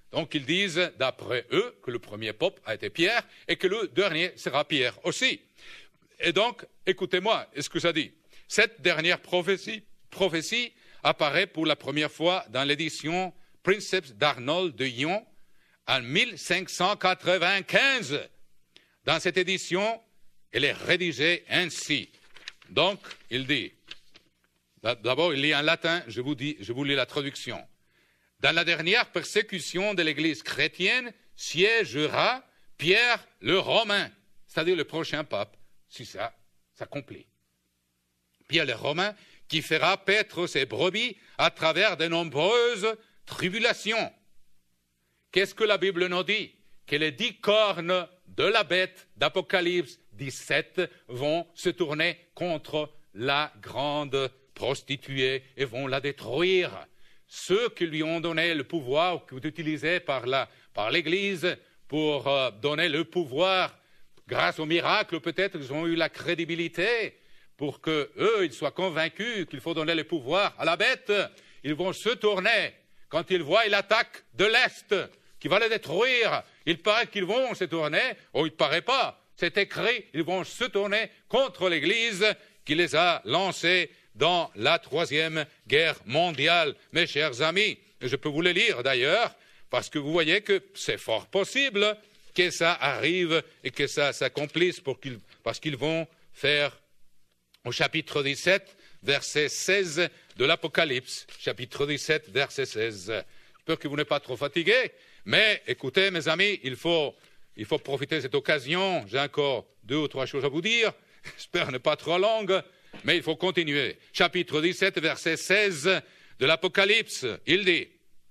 Speaker 1: Donc ils disent, d'après eux, que le premier pape a été Pierre et que le dernier sera Pierre aussi. Et donc, écoutez-moi, est-ce que ça dit? Cette dernière prophétie, prophétie apparaît pour la première fois dans l'édition Princeps d'Arnold de Lyon en mille cinq cent quatre-vingt-quinze. Dans cette édition, elle est rédigée ainsi. Donc, il dit, d'abord, il lit en latin, je vous, dis, je vous lis la traduction. Dans la dernière persécution de l'Église chrétienne siégera Pierre le Romain, c'est-à-dire le prochain pape, si ça s'accomplit. Pierre le Romain qui fera paître ses brebis à travers de nombreuses tribulations. Qu'est-ce que la Bible nous dit? Que les dix cornes de la bête d'Apocalypse dix-sept vont se tourner contre la grande prostituée et vont la détruire. Ceux qui lui ont donné le pouvoir, qui est utilisé par, la, par l'Église pour euh, donner le pouvoir, grâce au miracle, peut-être ils ont eu la crédibilité pour qu'eux, ils soient convaincus qu'il faut donner le pouvoir à la bête. Ils vont se tourner quand ils voient l'attaque de l'Est qui va les détruire. Il paraît qu'ils vont se tourner, ou il ne paraît pas, c'est écrit, ils vont se tourner contre l'Église qui les a lancés dans la Troisième Guerre mondiale, mes chers amis. Et je peux vous le lire d'ailleurs, parce que vous voyez que c'est fort possible que ça arrive et que ça s'accomplisse pour qu'ils, parce qu'ils vont faire au chapitre dix-sept, verset seize de l'Apocalypse. Chapitre dix-sept, verset seize. J'espère que vous n'êtes pas trop fatigués, mais écoutez, mes amis, il faut, il faut profiter de cette occasion. J'ai encore deux ou trois choses à vous dire. J'espère ne pas trop longue, mais il faut continuer. Chapitre dix-sept, verset seize de l'Apocalypse. Il dit,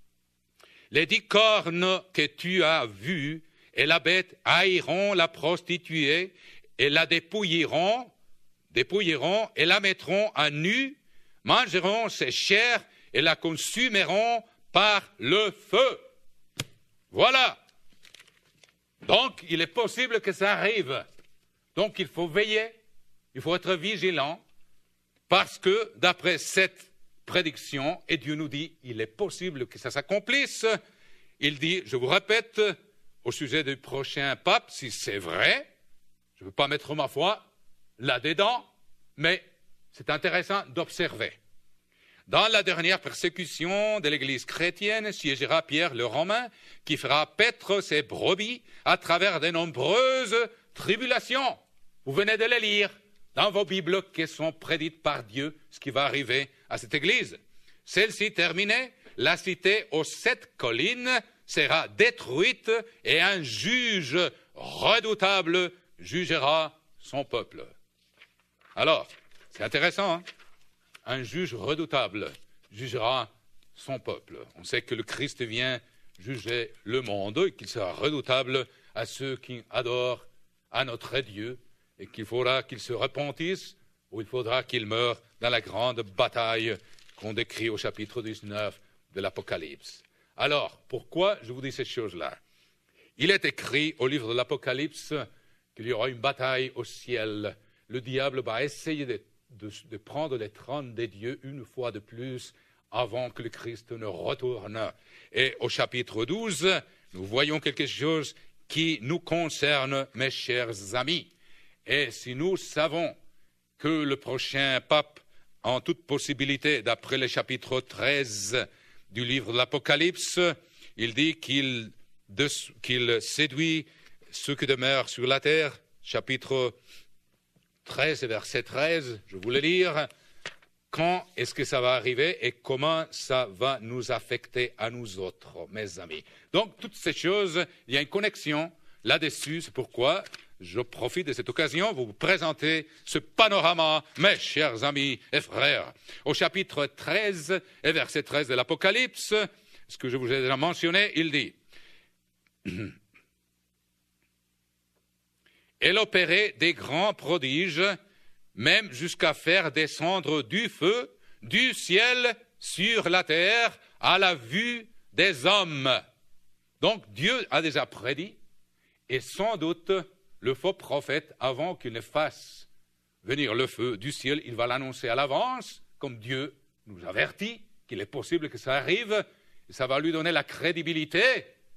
Speaker 1: « Les dix cornes que tu as vues et la bête haïront la prostituée et la dépouilleront, dépouilleront et la mettront à nu, mangeront ses chairs et la consumeront par le feu. » Voilà. Donc, il est possible que ça arrive. Donc, il faut veiller, il faut être vigilant, parce que, d'après cette prédiction, et Dieu nous dit, il est possible que ça s'accomplisse, il dit, je vous répète, au sujet du prochain pape, si c'est vrai, je ne veux pas mettre ma foi là-dedans, mais c'est intéressant d'observer. Dans la dernière persécution de l'Église chrétienne siégera Pierre le Romain, qui fera paître ses brebis à travers de nombreuses tribulations. Vous venez de les lire dans vos Bibles qui sont prédites par Dieu, ce qui va arriver à cette Église. Celle-ci terminée, la cité aux sept collines sera détruite et un juge redoutable jugera son peuple. Alors, c'est intéressant, hein? Un juge redoutable jugera son peuple. On sait que le Christ vient juger le monde et qu'il sera redoutable à ceux qui adorent à notre Dieu et qu'il faudra qu'ils se repentissent ou il faudra qu'ils meurent dans la grande bataille qu'on décrit au chapitre dix-neuf de l'Apocalypse. Alors, pourquoi je vous dis ces choses-là? Il est écrit au livre de l'Apocalypse qu'il y aura une bataille au ciel. Le diable va essayer de, de, de prendre les trônes des dieux une fois de plus avant que le Christ ne retourne. Et au chapitre douze, nous voyons quelque chose qui nous concerne, mes chers amis. Et si nous savons que le prochain pape, en toute possibilité, d'après le chapitre treize du livre de l'Apocalypse, il dit qu'il, de, qu'il séduit ceux qui demeurent sur la terre, chapitre treize, verset treize, je vous le lire. Quand est-ce que ça va arriver et comment ça va nous affecter à nous autres, mes amis? Donc, toutes ces choses, il y a une connexion là-dessus. C'est pourquoi je profite de cette occasion pour vous présenter ce panorama, mes chers amis et frères. Au chapitre treize et verset treize de l'Apocalypse, ce que je vous ai déjà mentionné, il dit « Elle opérait des grands prodiges, même jusqu'à faire descendre du feu, du ciel sur la terre, à la vue des hommes. » Donc Dieu a déjà prédit, et sans doute le faux prophète, avant qu'il ne fasse venir le feu du ciel, il va l'annoncer à l'avance, comme Dieu nous avertit qu'il est possible que ça arrive, et ça va lui donner la crédibilité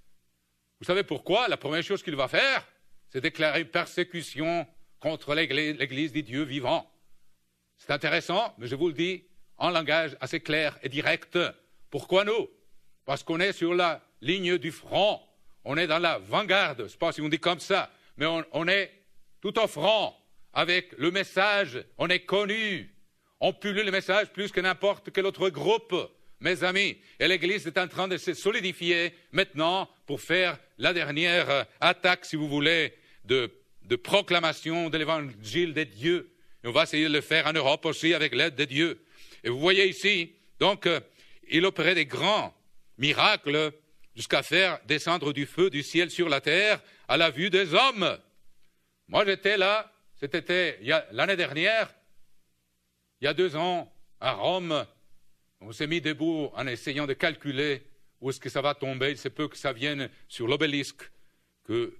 Speaker 1: Vous savez pourquoi? La première chose qu'il va faire, c'est déclarer une persécution contre l'Église des dieux vivants. C'est intéressant, mais je vous le dis en langage assez clair et direct. Pourquoi nous? Parce qu'on est sur la ligne du front, on est dans l'avant-garde, je ne sais pas si on dit comme ça, mais on, on est tout au front avec le message, on est connu, on pullule le message plus que n'importe quel autre groupe, mes amis. Et l'Église est en train de se solidifier maintenant pour faire la dernière attaque, si vous voulez, de, de proclamation de l'évangile des dieux. Et on va essayer de le faire en Europe aussi avec l'aide de Dieu. Et vous voyez ici, donc, euh, il opérait des grands miracles jusqu'à faire descendre du feu du ciel sur la terre à la vue des hommes. Moi, j'étais là, c'était l'année dernière, il y a deux ans, à Rome. On s'est mis debout en essayant de calculer où est-ce que ça va tomber. Il se peut que ça vienne sur l'obélisque que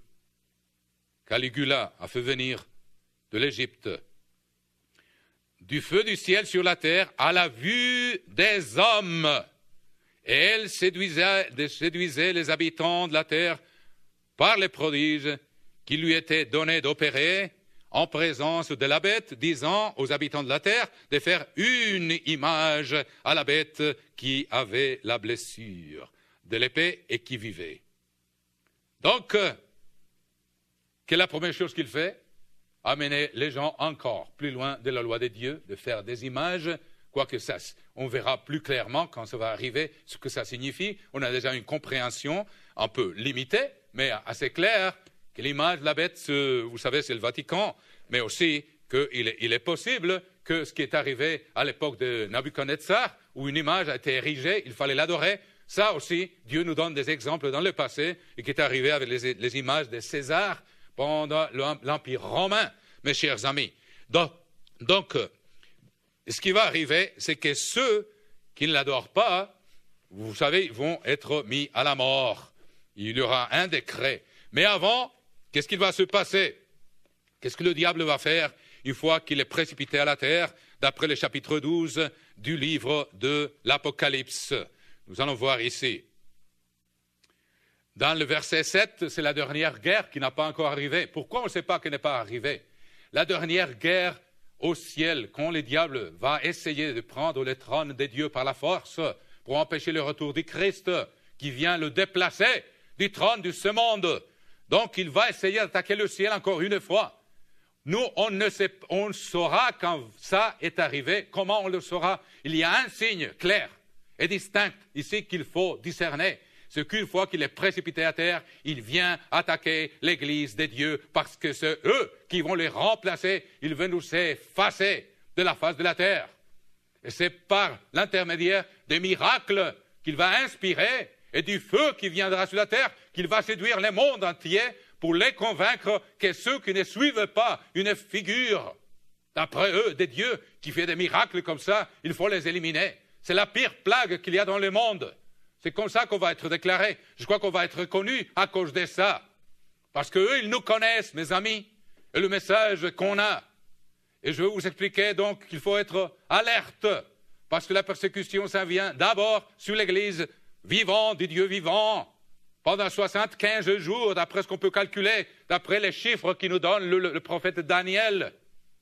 Speaker 1: Caligula a fait venir de l'Égypte. Du feu du ciel sur la terre à la vue des hommes. Et elle séduisait, séduisait les habitants de la terre par les prodiges qui lui étaient donnés d'opérer en présence de la bête, disant aux habitants de la terre de faire une image à la bête qui avait la blessure de l'épée et qui vivait. Donc, quelle est la première chose qu'il fait? Amener les gens encore plus loin de la loi de Dieu, de faire des images, quoique ça, on verra plus clairement quand ça va arriver ce que ça signifie. On a déjà une compréhension un peu limitée, mais assez claire, que l'image de la bête, vous savez, c'est le Vatican, mais aussi qu'il est, il est possible que ce qui est arrivé à l'époque de Nabuchodonosor, où une image a été érigée, il fallait l'adorer, ça aussi, Dieu nous donne des exemples dans le passé, et qui est arrivé avec les, les images de César pendant l'Empire romain, mes chers amis. Donc, donc, ce qui va arriver, c'est que ceux qui ne l'adorent pas, vous savez, vont être mis à la mort. Il y aura un décret. Mais avant, qu'est-ce qu'il va se passer? Qu'est-ce que le diable va faire une fois qu'il est précipité à la terre, d'après le chapitre douze du livre de l'Apocalypse? Nous allons voir ici. Dans le verset sept, c'est la dernière guerre qui n'a pas encore arrivé. Pourquoi on ne sait pas qu'elle n'est pas arrivée? La dernière guerre au ciel, quand le diable va essayer de prendre le trône des dieux par la force pour empêcher le retour du Christ qui vient le déplacer du trône de ce monde. Donc, il va essayer d'attaquer le ciel encore une fois. Nous, on ne sait, on saura quand ça est arrivé. Comment on le saura? Il y a un signe clair et distinct ici qu'il faut discerner. C'est qu'une fois qu'il est précipité à terre, il vient attaquer l'Église des dieux parce que c'est eux qui vont les remplacer. Ils vont nous effacer de la face de la terre. Et c'est par l'intermédiaire des miracles qu'il va inspirer et du feu qui viendra sur la terre qu'il va séduire le monde entier pour les convaincre que ceux qui ne suivent pas une figure, d'après eux, des dieux qui fait des miracles comme ça, il faut les éliminer. C'est la pire plague qu'il y a dans le monde. C'est comme ça qu'on va être déclaré. Je crois qu'on va être reconnu à cause de ça. Parce qu'eux, ils nous connaissent, mes amis, et le message qu'on a. Et je vais vous expliquer donc qu'il faut être alerte, parce que la persécution, ça vient d'abord sur l'Église vivante, du Dieu vivant, pendant soixante-quinze jours, d'après ce qu'on peut calculer, d'après les chiffres qui nous donne le, le, le prophète Daniel.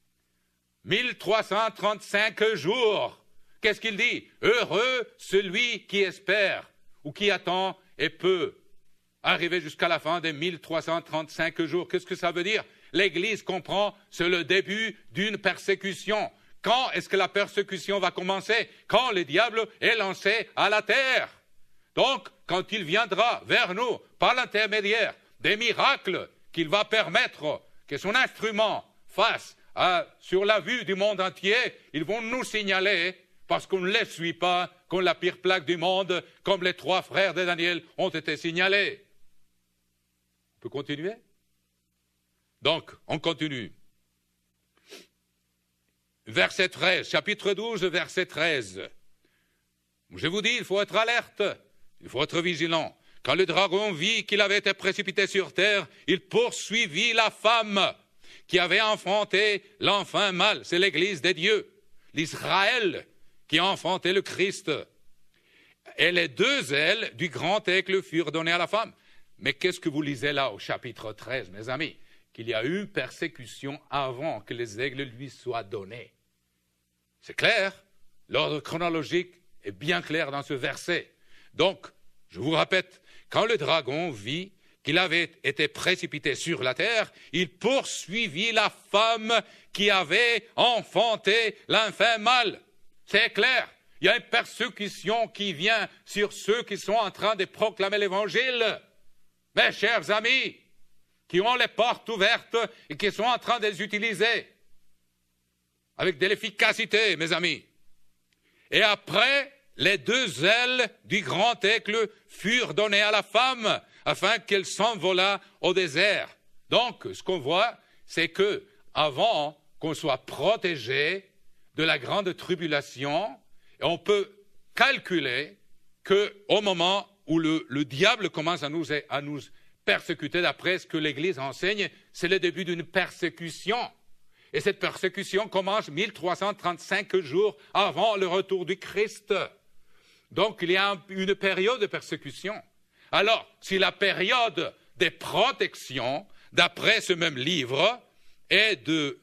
Speaker 1: mille trois cent trente-cinq jours. Qu'est-ce qu'il dit? Heureux celui qui espère ou qui attend et peut arriver jusqu'à la fin des mille trois cent trente-cinq jours. Qu'est-ce que ça veut dire? L'Église comprend, c'est le début d'une persécution. Quand est-ce que la persécution va commencer? Quand le diable est lancé à la terre. Donc, quand il viendra vers nous par l'intermédiaire des miracles qu'il va permettre que son instrument fasse à, sur la vue du monde entier, ils vont nous signaler, parce qu'on ne les suit pas, comme la pire plague du monde, comme les trois frères de Daniel ont été signalés. On peut continuer? Donc, on continue. Verset treize, chapitre douze, verset treize. Je vous dis, il faut être alerte, il faut être vigilant. Quand le dragon vit qu'il avait été précipité sur terre, il poursuivit la femme qui avait enfanté l'enfant mâle. C'est l'Église des dieux, l'Israël, qui a enfanté le Christ. Et les deux ailes du grand aigle furent données à la femme. Mais qu'est-ce que vous lisez là au chapitre treize, mes amis? Qu'il y a eu persécution avant que les aigles lui soient donnés. C'est clair, l'ordre chronologique est bien clair dans ce verset. Donc, je vous répète, quand le dragon vit qu'il avait été précipité sur la terre, il poursuivit la femme qui avait enfanté l'infâme mâle. C'est clair, il y a une persécution qui vient sur ceux qui sont en train de proclamer l'Évangile. Mes chers amis, qui ont les portes ouvertes et qui sont en train de les utiliser avec de l'efficacité, mes amis. Et après, les deux ailes du grand aigle furent données à la femme afin qu'elle s'envolât au désert. Donc, ce qu'on voit, c'est que avant qu'on soit protégé de la grande tribulation, on peut calculer qu'au moment où le, le diable commence à nous, à nous persécuter, d'après ce que l'Église enseigne, c'est le début d'une persécution. Et cette persécution commence mille trois cent trente-cinq jours avant le retour du Christ. Donc, il y a une période de persécution. Alors, si la période des protections, d'après ce même livre, est de...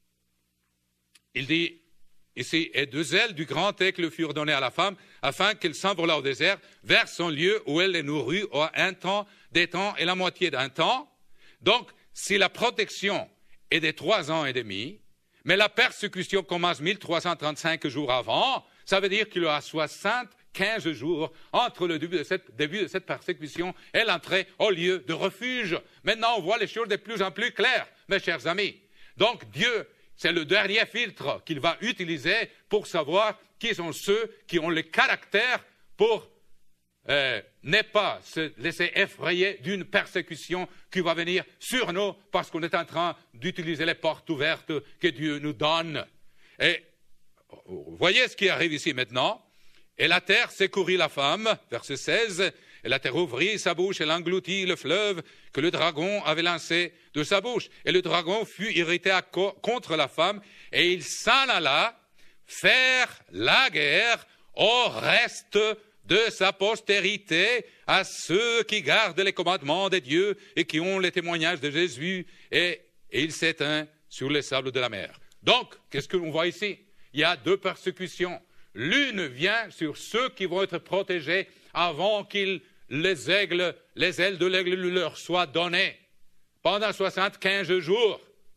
Speaker 1: Il dit ici, « Et deux ailes du grand aigle furent données à la femme, afin qu'elle s'envolât au désert, vers son lieu où elle est nourrie un temps, des temps et la moitié d'un temps. » Donc, si la protection est de trois ans et demi, mais la persécution commence mille trois cent trente-cinq jours avant, ça veut dire qu'il y aura soixante-quinze jours entre le début de, cette, début de cette persécution et l'entrée au lieu de refuge. Maintenant, on voit les choses de plus en plus claires, mes chers amis. Donc, Dieu, c'est le dernier filtre qu'il va utiliser pour savoir qui sont ceux qui ont le caractère pour euh, ne pas se laisser effrayer d'une persécution qui va venir sur nous parce qu'on est en train d'utiliser les portes ouvertes que Dieu nous donne. Et vous voyez ce qui arrive ici maintenant. Et la terre secourit la femme, verset seize, et la terre ouvrit sa bouche et l'engloutit le fleuve que le dragon avait lancé de sa bouche. Et le dragon fut irrité à co- contre la femme, et il s'en alla faire la guerre au reste de sa postérité, à ceux qui gardent les commandements de Dieu et qui ont les témoignages de Jésus, et, et il s'éteint sur les sables de la mer. Donc, qu'est-ce que l'on voit ici? Il y a deux persécutions. L'une vient sur ceux qui vont être protégés avant qu'ils les aigles, les ailes de l'aigle leur soient données pendant soixante-quinze jours.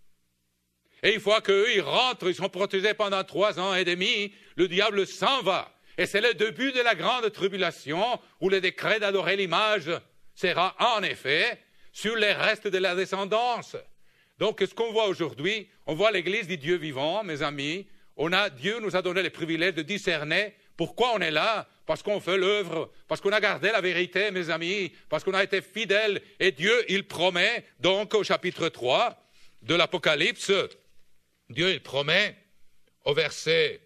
Speaker 1: Et une fois qu'eux, ils rentrent, ils sont protégés pendant trois ans et demi, le diable s'en va. Et c'est le début de la grande tribulation où le décret d'adorer l'image sera en effet sur les restes de la descendance. Donc, ce qu'on voit aujourd'hui, on voit l'Église du Dieu vivant, mes amis. On a, Dieu nous a donné le privilège de discerner pourquoi on est là, parce qu'on fait l'œuvre, parce qu'on a gardé la vérité, mes amis, parce qu'on a été fidèles. Et Dieu, il promet, donc au chapitre trois de l'Apocalypse, Dieu, il promet au verset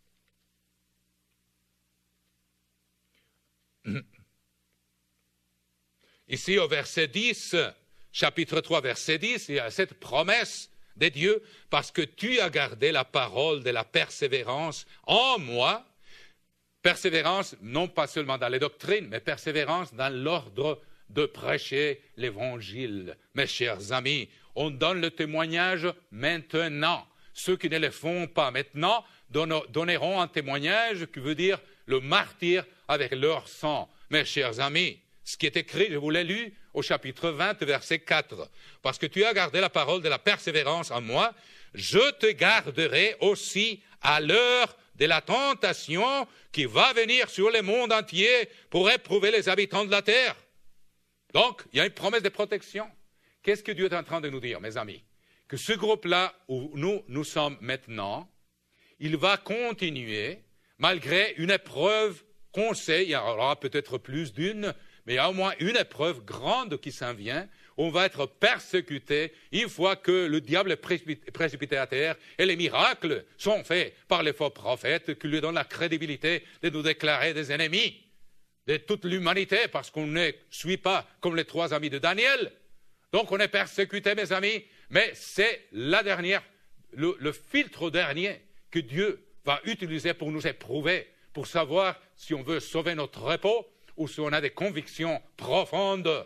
Speaker 1: ici au verset dix, chapitre trois, verset dix, il y a cette promesse de Dieu, parce que tu as gardé la parole de la persévérance en moi. Persévérance, non pas seulement dans les doctrines, mais persévérance dans l'ordre de prêcher l'Évangile. Mes chers amis, on donne le témoignage maintenant. Ceux qui ne le font pas maintenant donneront un témoignage qui veut dire le martyr avec leur sang. Mes chers amis, ce qui est écrit, je vous l'ai lu au chapitre vingt, verset quatre. Parce que tu as gardé la parole de la persévérance en moi, je te garderai aussi à l'heure de la tentation qui va venir sur le monde entier pour éprouver les habitants de la terre. Donc, il y a une promesse de protection. Qu'est-ce que Dieu est en train de nous dire, mes amis? Que ce groupe-là où nous, nous sommes maintenant, il va continuer, malgré une épreuve qu'on sait, il y en aura peut-être plus d'une, mais il y a au moins une épreuve grande qui s'en vient. On va être persécuté une fois que le diable est précipité à terre et les miracles sont faits par les faux prophètes qui lui donnent la crédibilité de nous déclarer des ennemis de toute l'humanité parce qu'on ne suit pas comme les trois amis de Daniel. Donc on est persécuté, mes amis, mais c'est la dernière, le, le filtre dernier que Dieu va utiliser pour nous éprouver, pour savoir si on veut sauver notre repos ou si on a des convictions profondes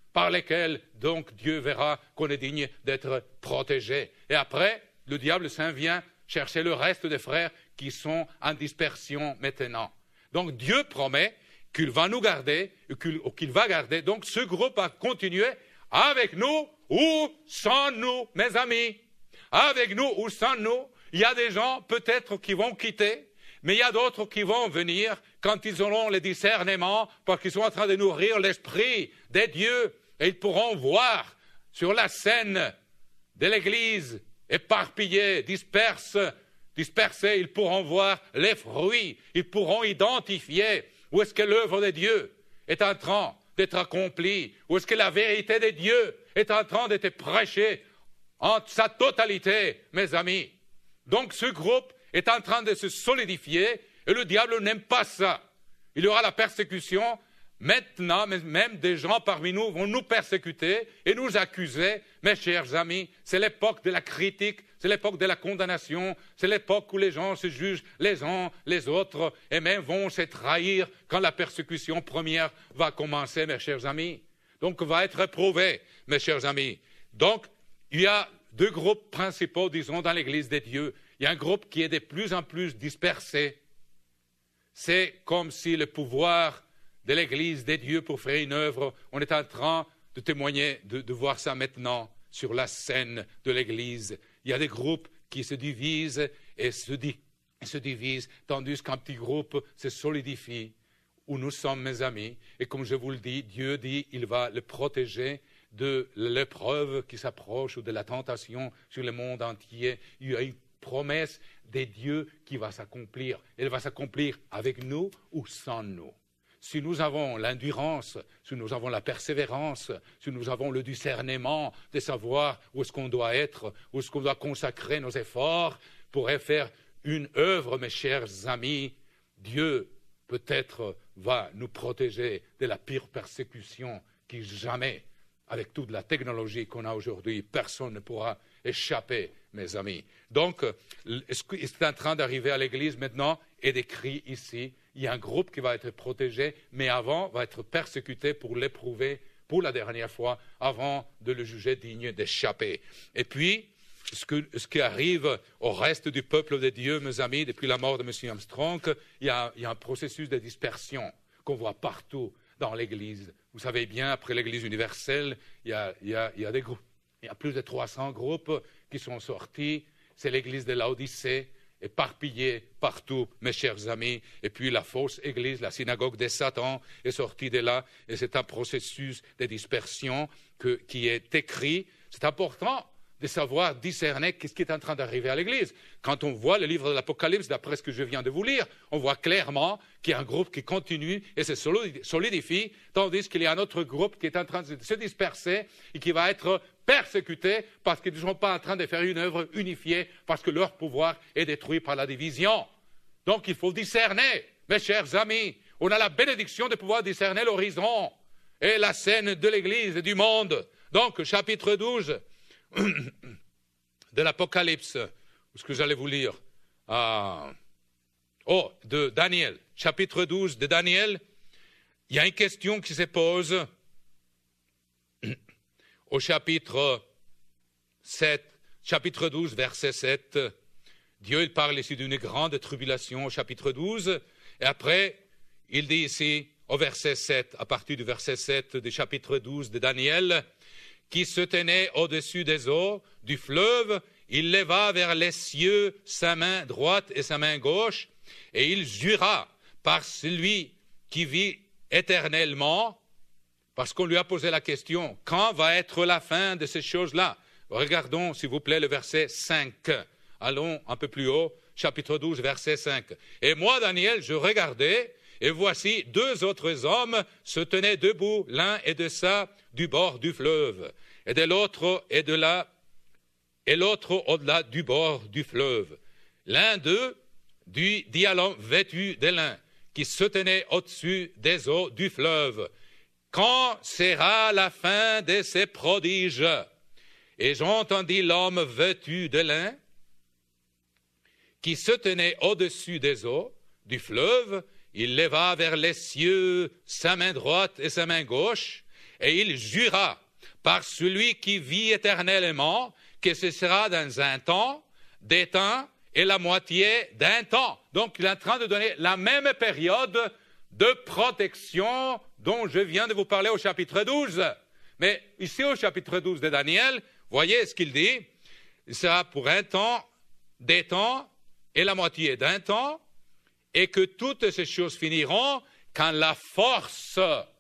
Speaker 1: par lesquels donc Dieu verra qu'on est digne d'être protégé. Et après, le diable saint vient chercher le reste des frères qui sont en dispersion maintenant. Donc Dieu promet qu'il va nous garder, qu'il, qu'il va garder. Donc ce groupe va continuer avec nous ou sans nous, mes amis. Avec nous ou sans nous. Il y a des gens peut-être qui vont quitter, mais il y a d'autres qui vont venir quand ils auront le discernement, parce qu'ils sont en train de nourrir l'esprit des dieux, et ils pourront voir sur la scène de l'Église éparpillée, disperse, dispersée, ils pourront voir les fruits, ils pourront identifier où est-ce que l'œuvre de Dieu est en train d'être accomplie, où est-ce que la vérité de Dieu est en train d'être prêchée en sa totalité, mes amis. Donc ce groupe est en train de se solidifier et le diable n'aime pas ça. Il y aura la persécution. Maintenant, même des gens parmi nous vont nous persécuter et nous accuser. Mes chers amis, c'est l'époque de la critique, c'est l'époque de la condamnation, c'est l'époque où les gens se jugent les uns les autres et même vont se trahir quand la persécution première va commencer, mes chers amis. Donc, va être éprouvé, mes chers amis. Donc, il y a deux groupes principaux, disons, dans l'Église des dieux. Il y a un groupe qui est de plus en plus dispersé. C'est comme si le pouvoir de l'Église des dieux pour faire une œuvre, on est en train de témoigner, de, de voir ça maintenant sur la scène de l'Église. Il y a des groupes qui se divisent et se, di, se divisent, tandis qu'un petit groupe se solidifie, où nous sommes, mes amis. Et comme je vous le dis, Dieu dit qu'il va le protéger de l'épreuve qui s'approche ou de la tentation sur le monde entier. Il y a une promesse des dieux qui va s'accomplir. Elle va s'accomplir avec nous ou sans nous. Si nous avons l'endurance, si nous avons la persévérance, si nous avons le discernement de savoir où est-ce qu'on doit être, où est-ce qu'on doit consacrer nos efforts pour faire une œuvre, mes chers amis, Dieu peut-être va nous protéger de la pire persécution qui jamais, avec toute la technologie qu'on a aujourd'hui, personne ne pourra échapper, mes amis. Donc, ce qui est en train d'arriver à l'Église maintenant est décrit ici. Il y a un groupe qui va être protégé, mais avant va être persécuté pour l'éprouver pour la dernière fois, avant de le juger digne d'échapper. Et puis, ce, que, ce qui arrive au reste du peuple de Dieu, mes amis, depuis la mort de M. Armstrong, il y a, il y a un processus de dispersion qu'on voit partout dans l'Église. Vous savez bien, après l'Église universelle, il y a, il y a, il y a des groupes. Il y a plus de trois cents groupes qui sont sortis. C'est l'Église de Laodicée, éparpillée partout, mes chers amis. Et puis la fausse Église, la synagogue de Satan, est sortie de là. Et c'est un processus de dispersion que, qui est écrit. C'est important de savoir discerner qu'est-ce qui est en train d'arriver à l'Église. Quand on voit le livre de l'Apocalypse, d'après ce que je viens de vous lire, on voit clairement qu'il y a un groupe qui continue et se solidifie, tandis qu'il y a un autre groupe qui est en train de se disperser et qui va être persécuté parce qu'ils ne sont pas en train de faire une œuvre unifiée, parce que leur pouvoir est détruit par la division. Donc il faut discerner, mes chers amis. On a la bénédiction de pouvoir discerner l'horizon et la scène de l'Église et du monde. Donc, chapitre douze de l'Apocalypse, ce que j'allais vous lire, ah, oh, de Daniel, chapitre douze de Daniel, il y a une question qui se pose au chapitre sept, chapitre douze, verset sept. Dieu il parle ici d'une grande tribulation au chapitre douze, et après, il dit ici au verset sept, à partir du verset sept du chapitre douze de Daniel, qui se tenait au-dessus des eaux du fleuve, il leva vers les cieux sa main droite et sa main gauche, et il jura par celui qui vit éternellement, parce qu'on lui a posé la question, quand va être la fin de ces choses-là? Regardons, s'il vous plaît, le verset cinq. Allons un peu plus haut, chapitre douze, verset cinq. Et moi, Daniel, je regardais, et voici deux autres hommes se tenaient debout, l'un et de ça, du bord du fleuve, et de l'autre et de là, et l'autre au-delà du bord du fleuve. L'un d'eux, du dialogue vêtu de lin, qui se tenait au-dessus des eaux du fleuve. Quand sera la fin de ces prodiges? Et j'entendis l'homme vêtu de lin, qui se tenait au-dessus des eaux du fleuve. Il leva vers les cieux sa main droite et sa main gauche, Et il jura par celui qui vit éternellement que ce sera dans un temps, des temps et la moitié d'un temps. Donc il est en train de donner la même période de protection dont je viens de vous parler au chapitre douze. Mais ici au chapitre douze de Daniel, voyez ce qu'il dit, il sera pour un temps, des temps et la moitié d'un temps, et que toutes ces choses finiront quand la force,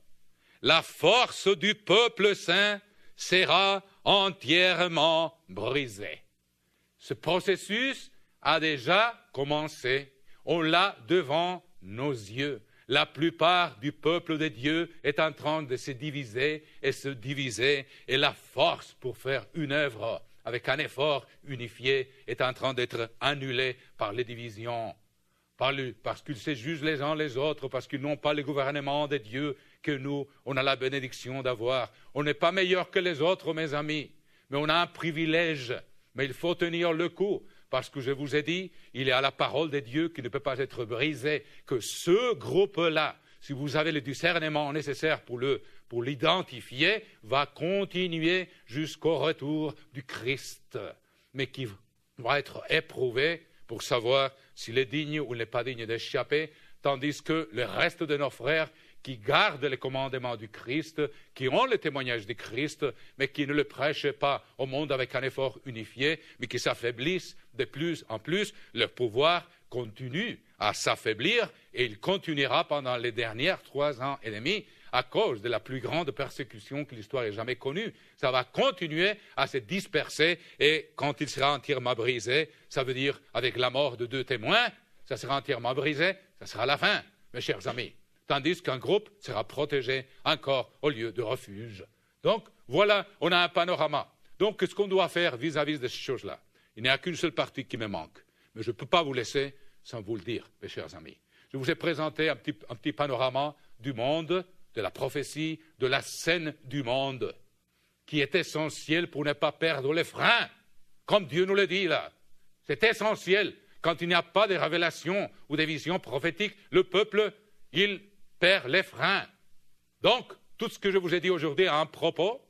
Speaker 1: la force du peuple saint sera entièrement brisée. Ce processus a déjà commencé. On l'a devant nos yeux. La plupart du peuple de Dieu est en train de se diviser et se diviser, et la force pour faire une œuvre avec un effort unifié est en train d'être annulée par les divisions, par le, parce qu'ils se jugent les uns les autres, parce qu'ils n'ont pas le gouvernement de Dieu que nous, on a la bénédiction d'avoir. On n'est pas meilleur que les autres, mes amis, mais on a un privilège, mais il faut tenir le coup. Parce que je vous ai dit, il y a la parole de Dieu qui ne peut pas être brisée, que ce groupe-là, si vous avez le discernement nécessaire pour, le, pour l'identifier, va continuer jusqu'au retour du Christ, mais qui va être éprouvé pour savoir s'il est digne ou n'est pas digne d'échapper, tandis que le reste de nos frères qui gardent les commandements du Christ, qui ont le témoignage du Christ, mais qui ne le prêchent pas au monde avec un effort unifié, mais qui s'affaiblissent de plus en plus, leur pouvoir continue à s'affaiblir et il continuera pendant les dernières trois ans et demi à cause de la plus grande persécution que l'histoire ait jamais connue. Ça va continuer à se disperser et quand il sera entièrement brisé, ça veut dire avec la mort de deux témoins, ça sera entièrement brisé, ça sera la fin, mes chers amis. Tandis qu'un groupe sera protégé encore au lieu de refuge. Donc, voilà, on a un panorama. Donc, qu'est-ce qu'on doit faire vis-à-vis de ces choses-là? Il n'y a qu'une seule partie qui me manque. Mais je ne peux pas vous laisser sans vous le dire, mes chers amis. Je vous ai présenté un petit, un petit panorama du monde, de la prophétie, de la scène du monde, qui est essentiel pour ne pas perdre les freins, comme Dieu nous le dit là. C'est essentiel. Quand il n'y a pas de révélations ou de visions prophétiques, le peuple, il perd les freins. Donc, tout ce que je vous ai dit aujourd'hui a un propos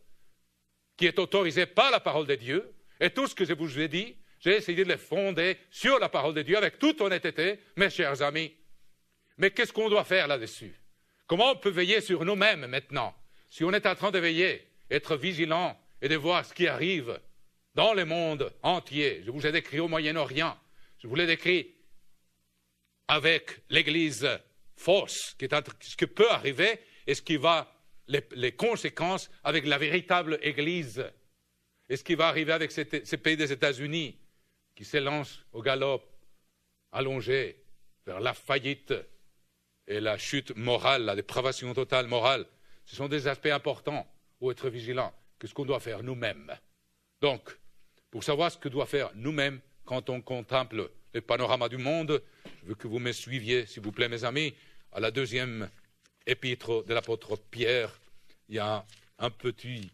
Speaker 1: qui est autorisé par la parole de Dieu, et tout ce que je vous ai dit, j'ai essayé de le fonder sur la parole de Dieu avec toute honnêteté, mes chers amis. Mais qu'est-ce qu'on doit faire là-dessus? Comment on peut veiller sur nous-mêmes maintenant? Si on est en train de veiller, être vigilant et de voir ce qui arrive dans le monde entier. Je vous ai décrit au Moyen-Orient, je vous l'ai décrit avec l'Église fausse, qui est entre, ce qui peut arriver et ce qui va, les, les conséquences avec la véritable Église. Et ce qui va arriver avec ces, ces pays des États-Unis qui s'élancent au galop allongé vers la faillite et la chute morale, la dépravation totale morale. Ce sont des aspects importants où être vigilant. Qu'est-ce qu'on doit faire nous-mêmes? Donc, pour savoir ce que doit faire nous-mêmes quand on contemple le panorama du monde, je veux que vous me suiviez, s'il vous plaît, mes amis, à la deuxième épître de l'apôtre Pierre. Il y a un petit...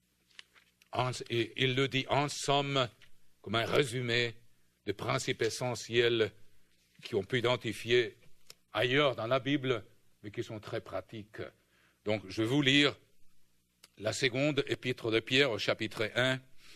Speaker 1: Et il le dit en somme, comme un résumé des principes essentiels qui ont pu identifier ailleurs dans la Bible, mais qui sont très pratiques. Donc, je vais vous lire la seconde épître de Pierre au chapitre un.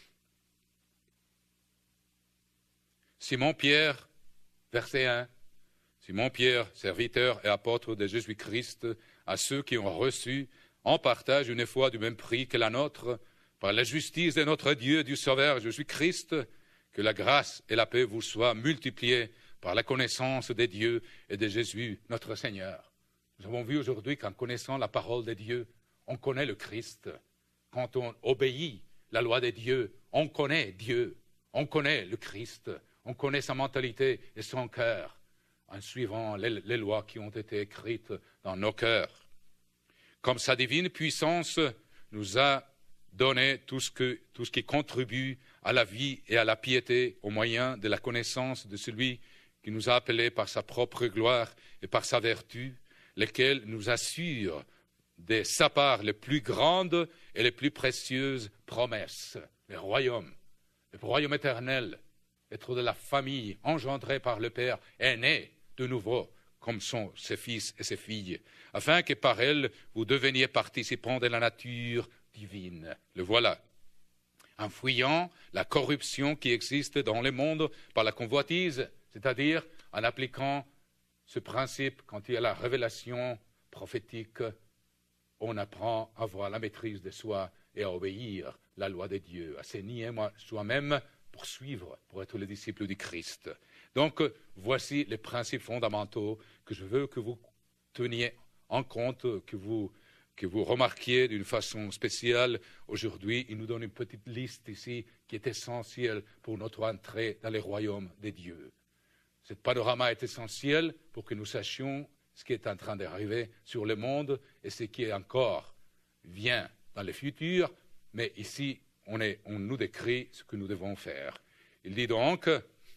Speaker 1: Simon-Pierre, verset un. Simon-Pierre, serviteur et apôtre de Jésus-Christ, à ceux qui ont reçu en partage une foi du même prix que la nôtre, par la justice de notre Dieu et du Sauveur Jésus-Christ, que la grâce et la paix vous soient multipliées par la connaissance de Dieu et de Jésus, notre Seigneur. Nous avons vu aujourd'hui qu'en connaissant la parole de Dieu, on connaît le Christ. Quand on obéit la loi de Dieu, on connaît Dieu, on connaît le Christ, on connaît sa mentalité et son cœur, en suivant les, les lois qui ont été écrites dans nos cœurs. Comme sa divine puissance nous a donné tout ce, que, tout ce qui contribue à la vie et à la piété au moyen de la connaissance de celui qui nous a appelés par sa propre gloire et par sa vertu, lesquels nous assurent de sa part les plus grandes et les plus précieuses promesses. Le royaume, le royaume éternel, être de la famille engendrée par le Père, est né de nouveau, comme sont ses fils et ses filles, afin que par elles vous deveniez participants de la nature divine. Le voilà. En fuyant la corruption qui existe dans le monde par la convoitise, c'est-à-dire en appliquant ce principe quand il y a la révélation prophétique, on apprend à avoir la maîtrise de soi et à obéir la loi de Dieu, à se nier soi-même pour suivre, pour être le disciple du Christ. Donc, voici les principes fondamentaux que je veux que vous teniez en compte, que vous, que vous remarquiez d'une façon spéciale. Aujourd'hui, il nous donne une petite liste ici qui est essentielle pour notre entrée dans les royaumes de Dieu. Ce panorama est essentiel pour que nous sachions ce qui est en train d'arriver sur le monde et ce qui est encore vient dans le futur, mais ici, on, est, on nous décrit ce que nous devons faire. Il dit donc,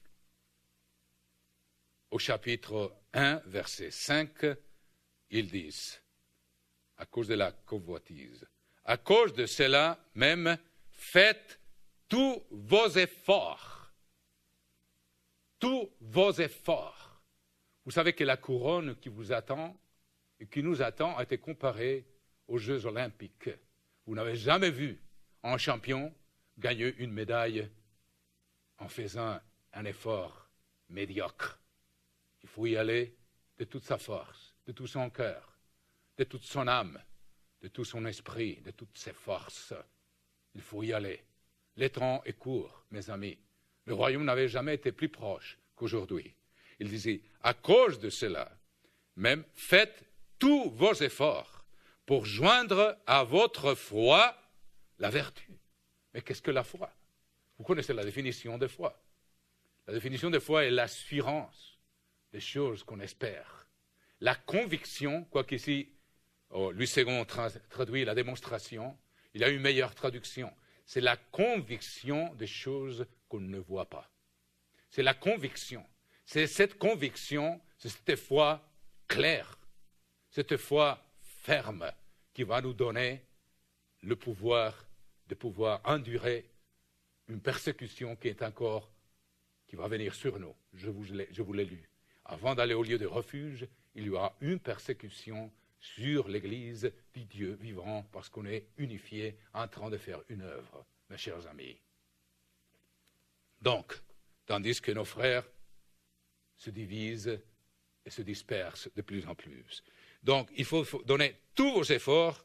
Speaker 1: au chapitre un, verset cinq, ils disent, à cause de la convoitise, à cause de cela même, faites tous vos efforts. Tous vos efforts. Vous savez que la couronne qui vous attend et qui nous attend a été comparée aux Jeux olympiques. Vous n'avez jamais vu un champion gagner une médaille en faisant un effort médiocre. Il faut y aller de toute sa force, de tout son cœur, de toute son âme, de tout son esprit, de toutes ses forces. Il faut y aller. Le temps est court, mes amis. Le royaume n'avait jamais été plus proche qu'aujourd'hui. Il disait, à cause de cela, même faites tous vos efforts pour joindre à votre foi la vertu. Mais qu'est-ce que la foi? Vous connaissez la définition de foi. La définition de foi est l'assurance des choses qu'on espère. La conviction, quoiqu'ici, oh, Louis Second tra- traduit la démonstration, il a une meilleure traduction. C'est la conviction des choses qu'on ne voit pas. C'est la conviction. C'est cette conviction, c'est cette foi claire, cette foi ferme qui va nous donner le pouvoir de pouvoir endurer une persécution qui est encore, qui va venir sur nous. Je vous l'ai, je vous l'ai lu. Avant d'aller au lieu de refuge, il y aura une persécution sur l'Église du Dieu vivant parce qu'on est unifiés en train de faire une œuvre, mes chers amis. Donc, tandis que nos frères se divisent et se dispersent de plus en plus. Donc, il faut donner tous vos efforts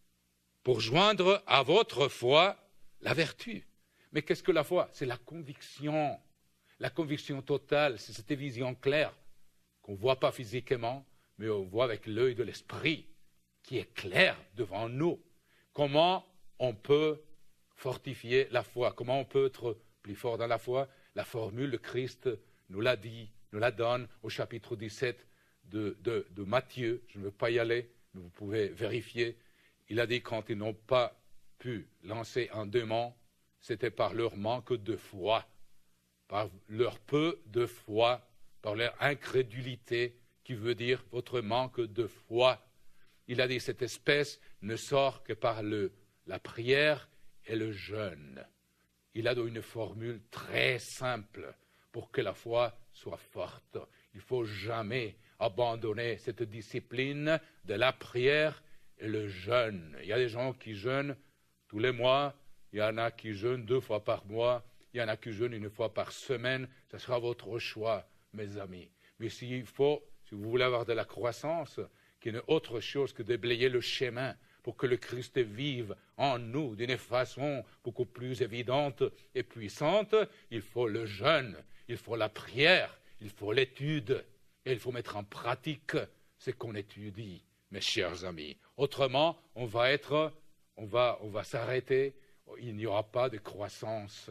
Speaker 1: pour joindre à votre foi la vertu. Mais qu'est-ce que la foi? C'est la conviction, la conviction totale, c'est cette vision claire qu'on ne voit pas physiquement, mais on voit avec l'œil de l'esprit, qui est clair devant nous. Comment on peut fortifier la foi? Comment on peut être plus fort dans la foi? La formule, le Christ nous l'a dit, nous la donne au chapitre dix-sept de, de, de Matthieu. Je ne veux pas y aller, mais vous pouvez vérifier. Il a dit quand ils n'ont pas pu lancer un démon, c'était par leur manque de foi, par leur peu de foi, par leur incrédulité, qui veut dire votre manque de foi. Il a dit cette espèce ne sort que par le, la prière et le jeûne. Il a donné une formule très simple pour que la foi soit forte. Il ne faut jamais abandonner cette discipline de la prière et le jeûne. Il y a des gens qui jeûnent tous les mois, il y en a qui jeûnent deux fois par mois, il y en a qui jeûnent une fois par semaine. Ce sera votre choix, mes amis. Mais s'il faut, si vous voulez avoir de la croissance, qu'il n'y ait autre chose que de déblayer le chemin pour que le Christ vive en nous d'une façon beaucoup plus évidente et puissante, il faut le jeûne, il faut la prière, il faut l'étude, et il faut mettre en pratique ce qu'on étudie, mes chers amis. Autrement, on va être, on va, on va s'arrêter, il n'y aura pas de croissance.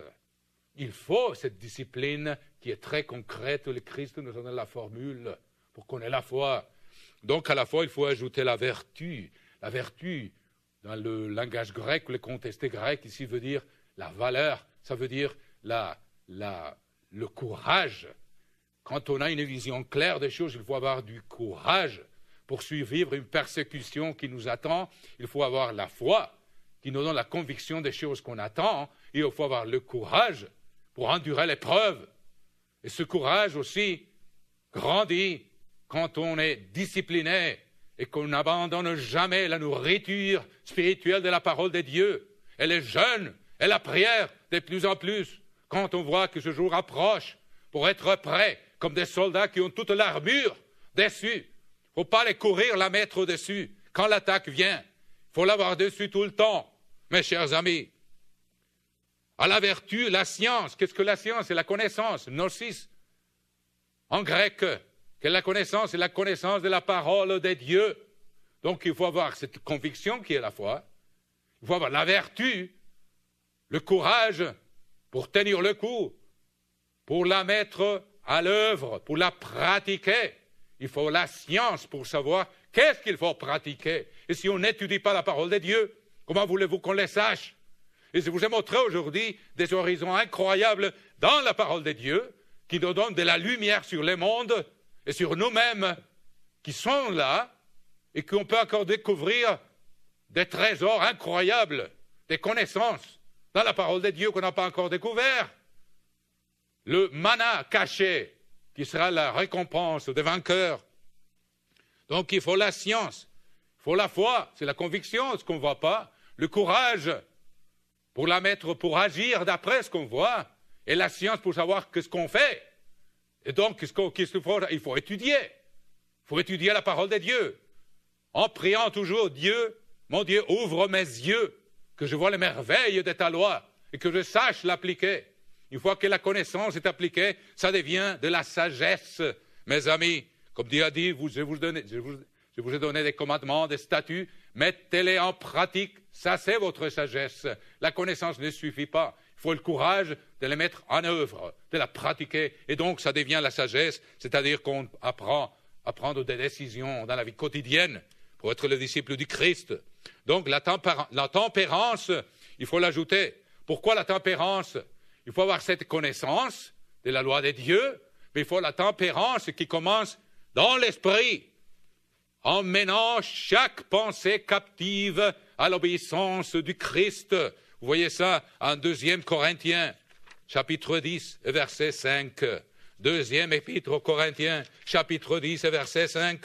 Speaker 1: Il faut cette discipline qui est très concrète. Le Christ nous donne la formule pour qu'on ait la foi. Donc à la foi, il faut ajouter la vertu. La vertu, dans le langage grec, le contesté grec, ici veut dire la valeur, ça veut dire la, la, le courage. Quand on a une vision claire des choses, il faut avoir du courage pour survivre une persécution qui nous attend. Il faut avoir la foi qui nous donne la conviction des choses qu'on attend. Et il faut avoir le courage pour endurer l'épreuve. Et ce courage aussi grandit quand on est discipliné et qu'on n'abandonne jamais la nourriture spirituelle de la parole de Dieu, et les jeûnes et la prière de plus en plus, quand on voit que ce jour approche, pour être prêts, comme des soldats qui ont toute l'armure dessus. Il ne faut pas les courir, la mettre au-dessus. Quand l'attaque vient, il faut l'avoir dessus tout le temps, mes chers amis. À la vertu, la science. Qu'est-ce que la science? C'est la connaissance, gnosis. En grec, que la connaissance, c'est la connaissance de la parole de Dieu. Donc il faut avoir cette conviction qui est la foi. Il faut avoir la vertu, le courage pour tenir le coup, pour la mettre à l'œuvre, pour la pratiquer. Il faut la science pour savoir qu'est-ce qu'il faut pratiquer. Et si on n'étudie pas la parole de Dieu, comment voulez-vous qu'on les sache? Et je vous ai montré aujourd'hui des horizons incroyables dans la parole de Dieu qui nous donnent de la lumière sur le monde et sur nous-mêmes qui sont là et qu'on peut encore découvrir des trésors incroyables, des connaissances dans la parole de Dieu qu'on n'a pas encore découvert. Le manna caché qui sera la récompense des vainqueurs. Donc il faut la science, il faut la foi, c'est la conviction, ce qu'on ne voit pas, le courage pour la mettre, pour agir d'après ce qu'on voit, et la science pour savoir ce qu'on fait. Et donc, qu'est-ce qu'il faut? Il faut étudier. Il faut étudier la parole de Dieu. En priant toujours, Dieu, mon Dieu, ouvre mes yeux, que je vois les merveilles de ta loi, et que je sache l'appliquer. Une fois que la connaissance est appliquée, ça devient de la sagesse, mes amis. Comme Dieu a dit, vous, je, vous donne, je, vous, je vous ai donné des commandements, des statuts, mettez-les en pratique, ça c'est votre sagesse. La connaissance ne suffit pas, il faut le courage de les mettre en œuvre, de la pratiquer, et donc ça devient la sagesse, c'est-à-dire qu'on apprend à prendre des décisions dans la vie quotidienne pour être le disciple du Christ. Donc la, tempéra- la tempérance, il faut l'ajouter. Pourquoi la tempérance? Il faut avoir cette connaissance de la loi de Dieu, mais il faut la tempérance qui commence dans l'esprit, en menant chaque pensée captive à l'obéissance du Christ. Vous voyez ça en deuxième Corinthiens, chapitre dix, verset cinq. Deuxième épître aux Corinthiens, chapitre dix, verset cinq.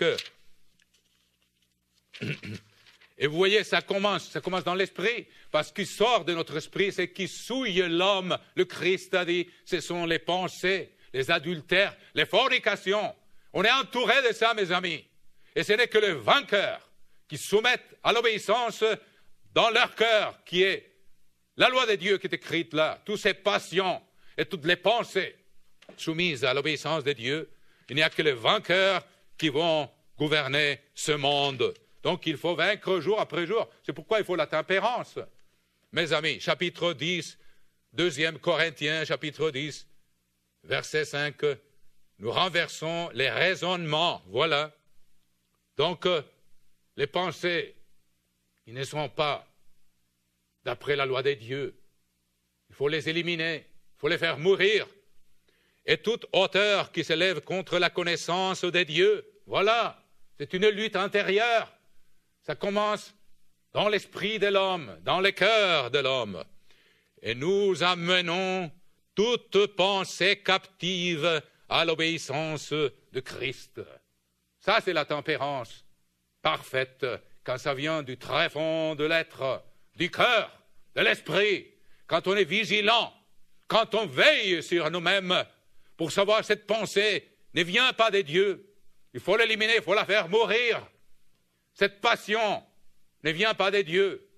Speaker 1: Et vous voyez, ça commence, ça commence dans l'esprit, parce qu'il sort de notre esprit, c'est qui souille l'homme. Le Christ a dit, ce sont les pensées, les adultères, les fornications. On est entouré de ça, mes amis. Et ce n'est que les vainqueurs qui soumettent à l'obéissance dans leur cœur, qui est la loi de Dieu qui est écrite là, toutes ces passions et toutes les pensées soumises à l'obéissance de Dieu. Il n'y a que les vainqueurs qui vont gouverner ce monde. Donc il faut vaincre jour après jour. C'est pourquoi il faut la tempérance. Mes amis, chapitre dix, deuxième Corinthiens, chapitre dix, verset cinq, nous renversons les raisonnements. Voilà. Donc, euh, les pensées, ils ne sont pas d'après la loi de Dieu. Il faut les éliminer, il faut les faire mourir. Et toute hauteur qui s'élève contre la connaissance de Dieu, voilà, c'est une lutte intérieure. Ça commence dans l'esprit de l'homme, dans le cœur de l'homme. Et nous amenons toute pensée captive à l'obéissance de Christ. Ça, c'est la tempérance parfaite, quand ça vient du tréfonds de l'être, du cœur, de l'esprit, quand on est vigilant, quand on veille sur nous-mêmes pour savoir cette pensée ne vient pas de Dieu. Il faut l'éliminer, il faut la faire mourir. Cette passion ne vient pas de Dieu.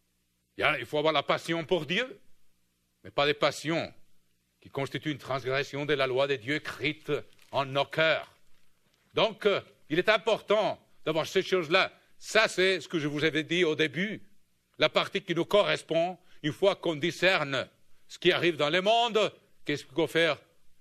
Speaker 1: Il faut avoir la passion pour Dieu, mais pas des passions qui constituent une transgression de la loi de Dieu écrite en nos cœurs. Donc, il est important d'avoir ces choses-là. Ça, c'est ce que je vous avais dit au début, la partie qui nous correspond, une fois qu'on discerne ce qui arrive dans le monde, qu'est-ce qu'il faut faire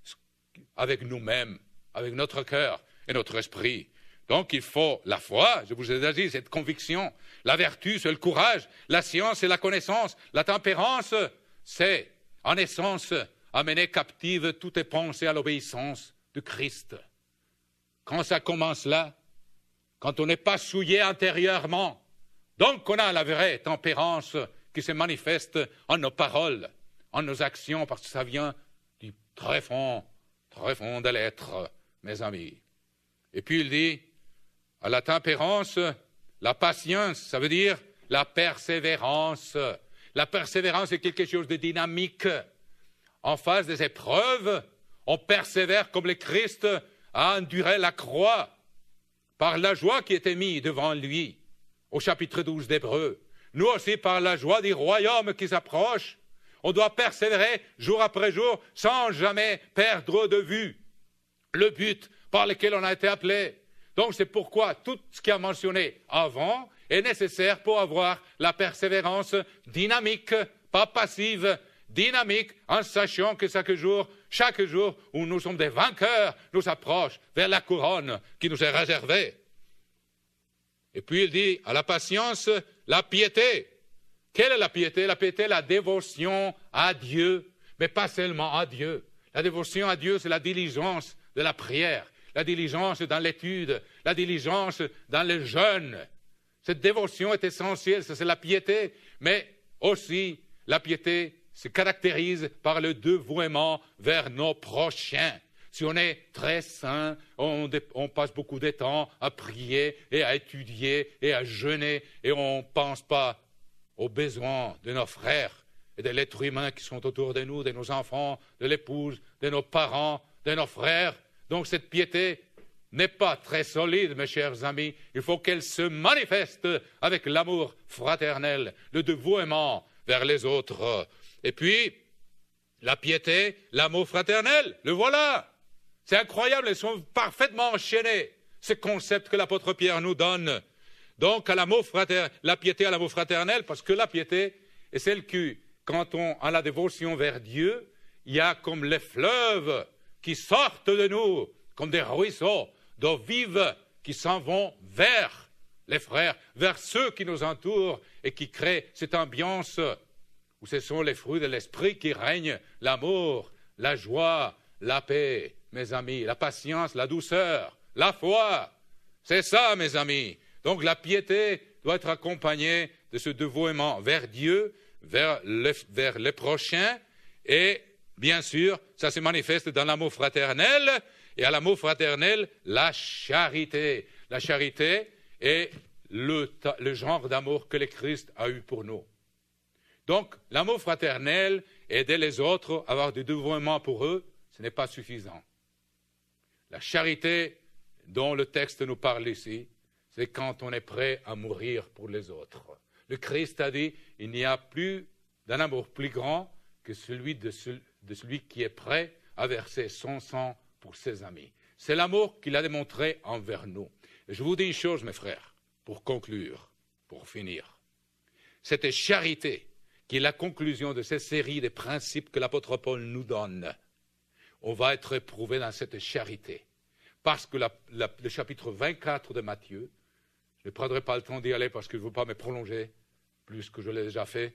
Speaker 1: avec nous-mêmes, avec notre cœur et notre esprit. Donc, il faut la foi, je vous ai déjà dit, cette conviction, la vertu, c'est le courage, la science, c'est la connaissance, la tempérance, c'est, en essence, amener captive toutes les pensées à l'obéissance de Christ. Quand ça commence là, quand on n'est pas souillé intérieurement, donc on a la vraie tempérance qui se manifeste en nos paroles, en nos actions, parce que ça vient du très fond, très fond de l'être, mes amis. Et puis il dit, à la tempérance, la patience, ça veut dire la persévérance. La persévérance est quelque chose de dynamique. En face des épreuves, on persévère comme le Christ a enduré la croix par la joie qui était mise devant lui, au chapitre douze d'Hébreux. Nous aussi, par la joie du royaume qui s'approche, on doit persévérer jour après jour sans jamais perdre de vue le but par lequel on a été appelé. Donc c'est pourquoi tout ce qui a mentionné avant est nécessaire pour avoir la persévérance dynamique, pas passive, dynamique, en sachant que chaque jour, chaque jour où nous sommes des vainqueurs, nous approche vers la couronne qui nous est réservée. Et puis il dit à la patience, la piété. Quelle est la piété? La piété, la dévotion à Dieu, mais pas seulement à Dieu. La dévotion à Dieu, c'est la diligence de la prière, la diligence dans l'étude, la diligence dans le jeûne. Cette dévotion est essentielle, ça c'est la piété, mais aussi la piété se caractérise par le dévouement vers nos prochains. Si on est très saint, on, on passe beaucoup de temps à prier et à étudier et à jeûner et on ne pense pas aux besoins de nos frères et de l'être humain qui sont autour de nous, de nos enfants, de l'épouse, de nos parents, de nos frères. Donc cette piété n'est pas très solide, mes chers amis. Il faut qu'elle se manifeste avec l'amour fraternel, le dévouement vers les autres. Et puis, la piété, l'amour fraternel, le voilà. C'est incroyable, ils sont parfaitement enchaînés, ce concept que l'apôtre Pierre nous donne. Donc, à l'amour fraternel, la piété à l'amour fraternel, parce que la piété est celle qui, quand on a la dévotion vers Dieu, il y a comme les fleuves qui sortent de nous, comme des ruisseaux d'eau vive qui s'en vont vers les frères, vers ceux qui nous entourent et qui créent cette ambiance où ce sont les fruits de l'esprit qui règnent, l'amour, la joie, la paix, mes amis, la patience, la douceur, la foi. C'est ça, mes amis. Donc la piété doit être accompagnée de ce dévouement vers Dieu, vers les, vers les prochains, et bien sûr, ça se manifeste dans l'amour fraternel, et à l'amour fraternel, la charité. La charité est le, le genre d'amour que le Christ a eu pour nous. Donc, l'amour fraternel, aider les autres, avoir du dévouement pour eux, ce n'est pas suffisant. La charité dont le texte nous parle ici, c'est quand on est prêt à mourir pour les autres. Le Christ a dit, il n'y a plus d'un amour plus grand que celui de, ce, de celui qui est prêt à verser son sang pour ses amis. C'est l'amour qu'il a démontré envers nous. Et je vous dis une chose, mes frères, pour conclure, pour finir. Cette charité, qui est la conclusion de cette série de principes que l'apôtre Paul nous donne, on va être éprouvé dans cette charité. Parce que la, la, le chapitre vingt-quatre de Matthieu, je ne prendrai pas le temps d'y aller parce que je ne veux pas me prolonger plus que je l'ai déjà fait.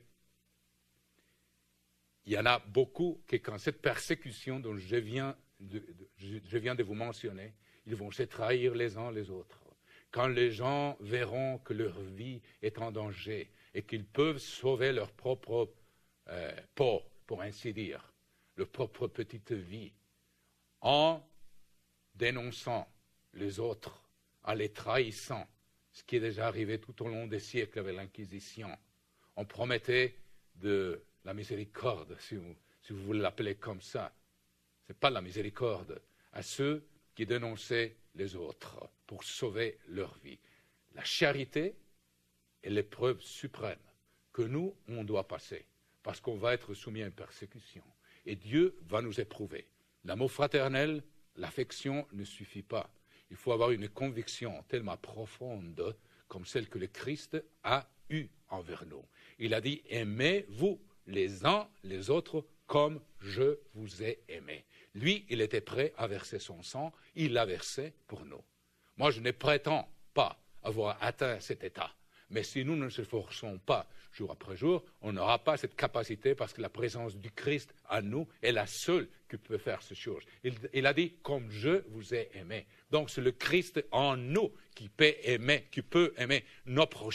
Speaker 1: Il y en a beaucoup qui, quand cette persécution dont je viens de, de, je, je viens de vous mentionner, ils vont se trahir les uns les autres. Quand les gens verront que leur vie est en danger et qu'ils peuvent sauver leur propre euh, peau, pour ainsi dire, leur propre petite vie, en dénonçant les autres, en les trahissant, ce qui est déjà arrivé tout au long des siècles avec l'Inquisition. On promettait de la miséricorde, si vous, si vous voulez l'appeler comme ça. Ce n'est pas la miséricorde à ceux qui dénonçaient les autres pour sauver leur vie. La charité est l'épreuve suprême que nous, on doit passer, parce qu'on va être soumis à une persécution. Et Dieu va nous éprouver. L'amour fraternel, l'affection ne suffit pas. Il faut avoir une conviction tellement profonde comme celle que le Christ a eue envers nous. Il a dit, aimez-vous les uns les autres comme je vous ai aimés. Lui, il était prêt à verser son sang, il l'a versé pour nous. Moi, je ne prétends pas avoir atteint cet état. Mais si nous ne nous efforçons pas jour après jour, on n'aura pas cette capacité parce que la présence du Christ à nous est la seule qui peut faire ces choses. Il, il a dit, comme je vous ai aimé. Donc c'est le Christ en nous qui peut aimer, qui peut aimer nos prochains,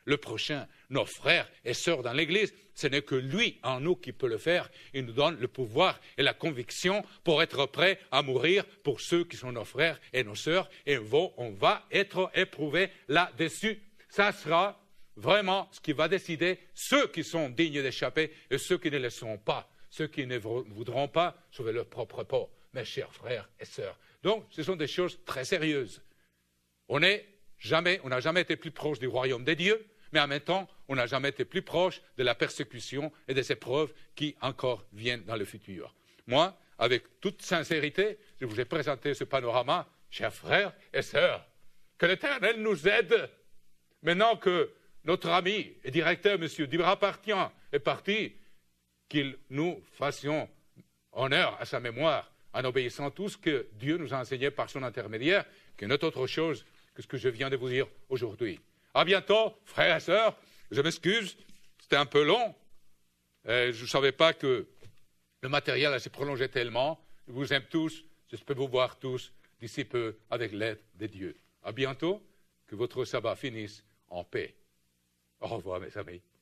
Speaker 1: le prochain, nos frères et sœurs dans l'Église. Ce n'est que lui en nous qui peut le faire. Il nous donne le pouvoir et la conviction pour être prêts à mourir pour ceux qui sont nos frères et nos sœurs. Et on va être éprouvés là-dessus. Ça sera vraiment ce qui va décider ceux qui sont dignes d'échapper et ceux qui ne le sont pas. Ceux qui ne voudront pas sauver leur propre peau, mes chers frères et sœurs. Donc, ce sont des choses très sérieuses. On n'est jamais, on n'a jamais été plus proche du royaume des dieux, mais en même temps, on n'a jamais été plus proche de la persécution et des épreuves qui encore viennent dans le futur. Moi, avec toute sincérité, je vous ai présenté ce panorama, chers frères et sœurs. Que l'Éternel nous aide. Maintenant que notre ami et directeur, M. Dibra-Partien, est parti, qu'il nous fassions honneur à sa mémoire en obéissant tout ce que Dieu nous a enseigné par son intermédiaire, qui n'est autre chose que ce que je viens de vous dire aujourd'hui. À bientôt, frères et sœurs. Je m'excuse, c'était un peu long. Et je ne savais pas que le matériel allait se prolonger tellement. Je vous aime tous. J'espère vous voir tous d'ici peu avec l'aide de Dieu. À bientôt. Que votre sabbat finisse en paix. Au revoir, mes amis.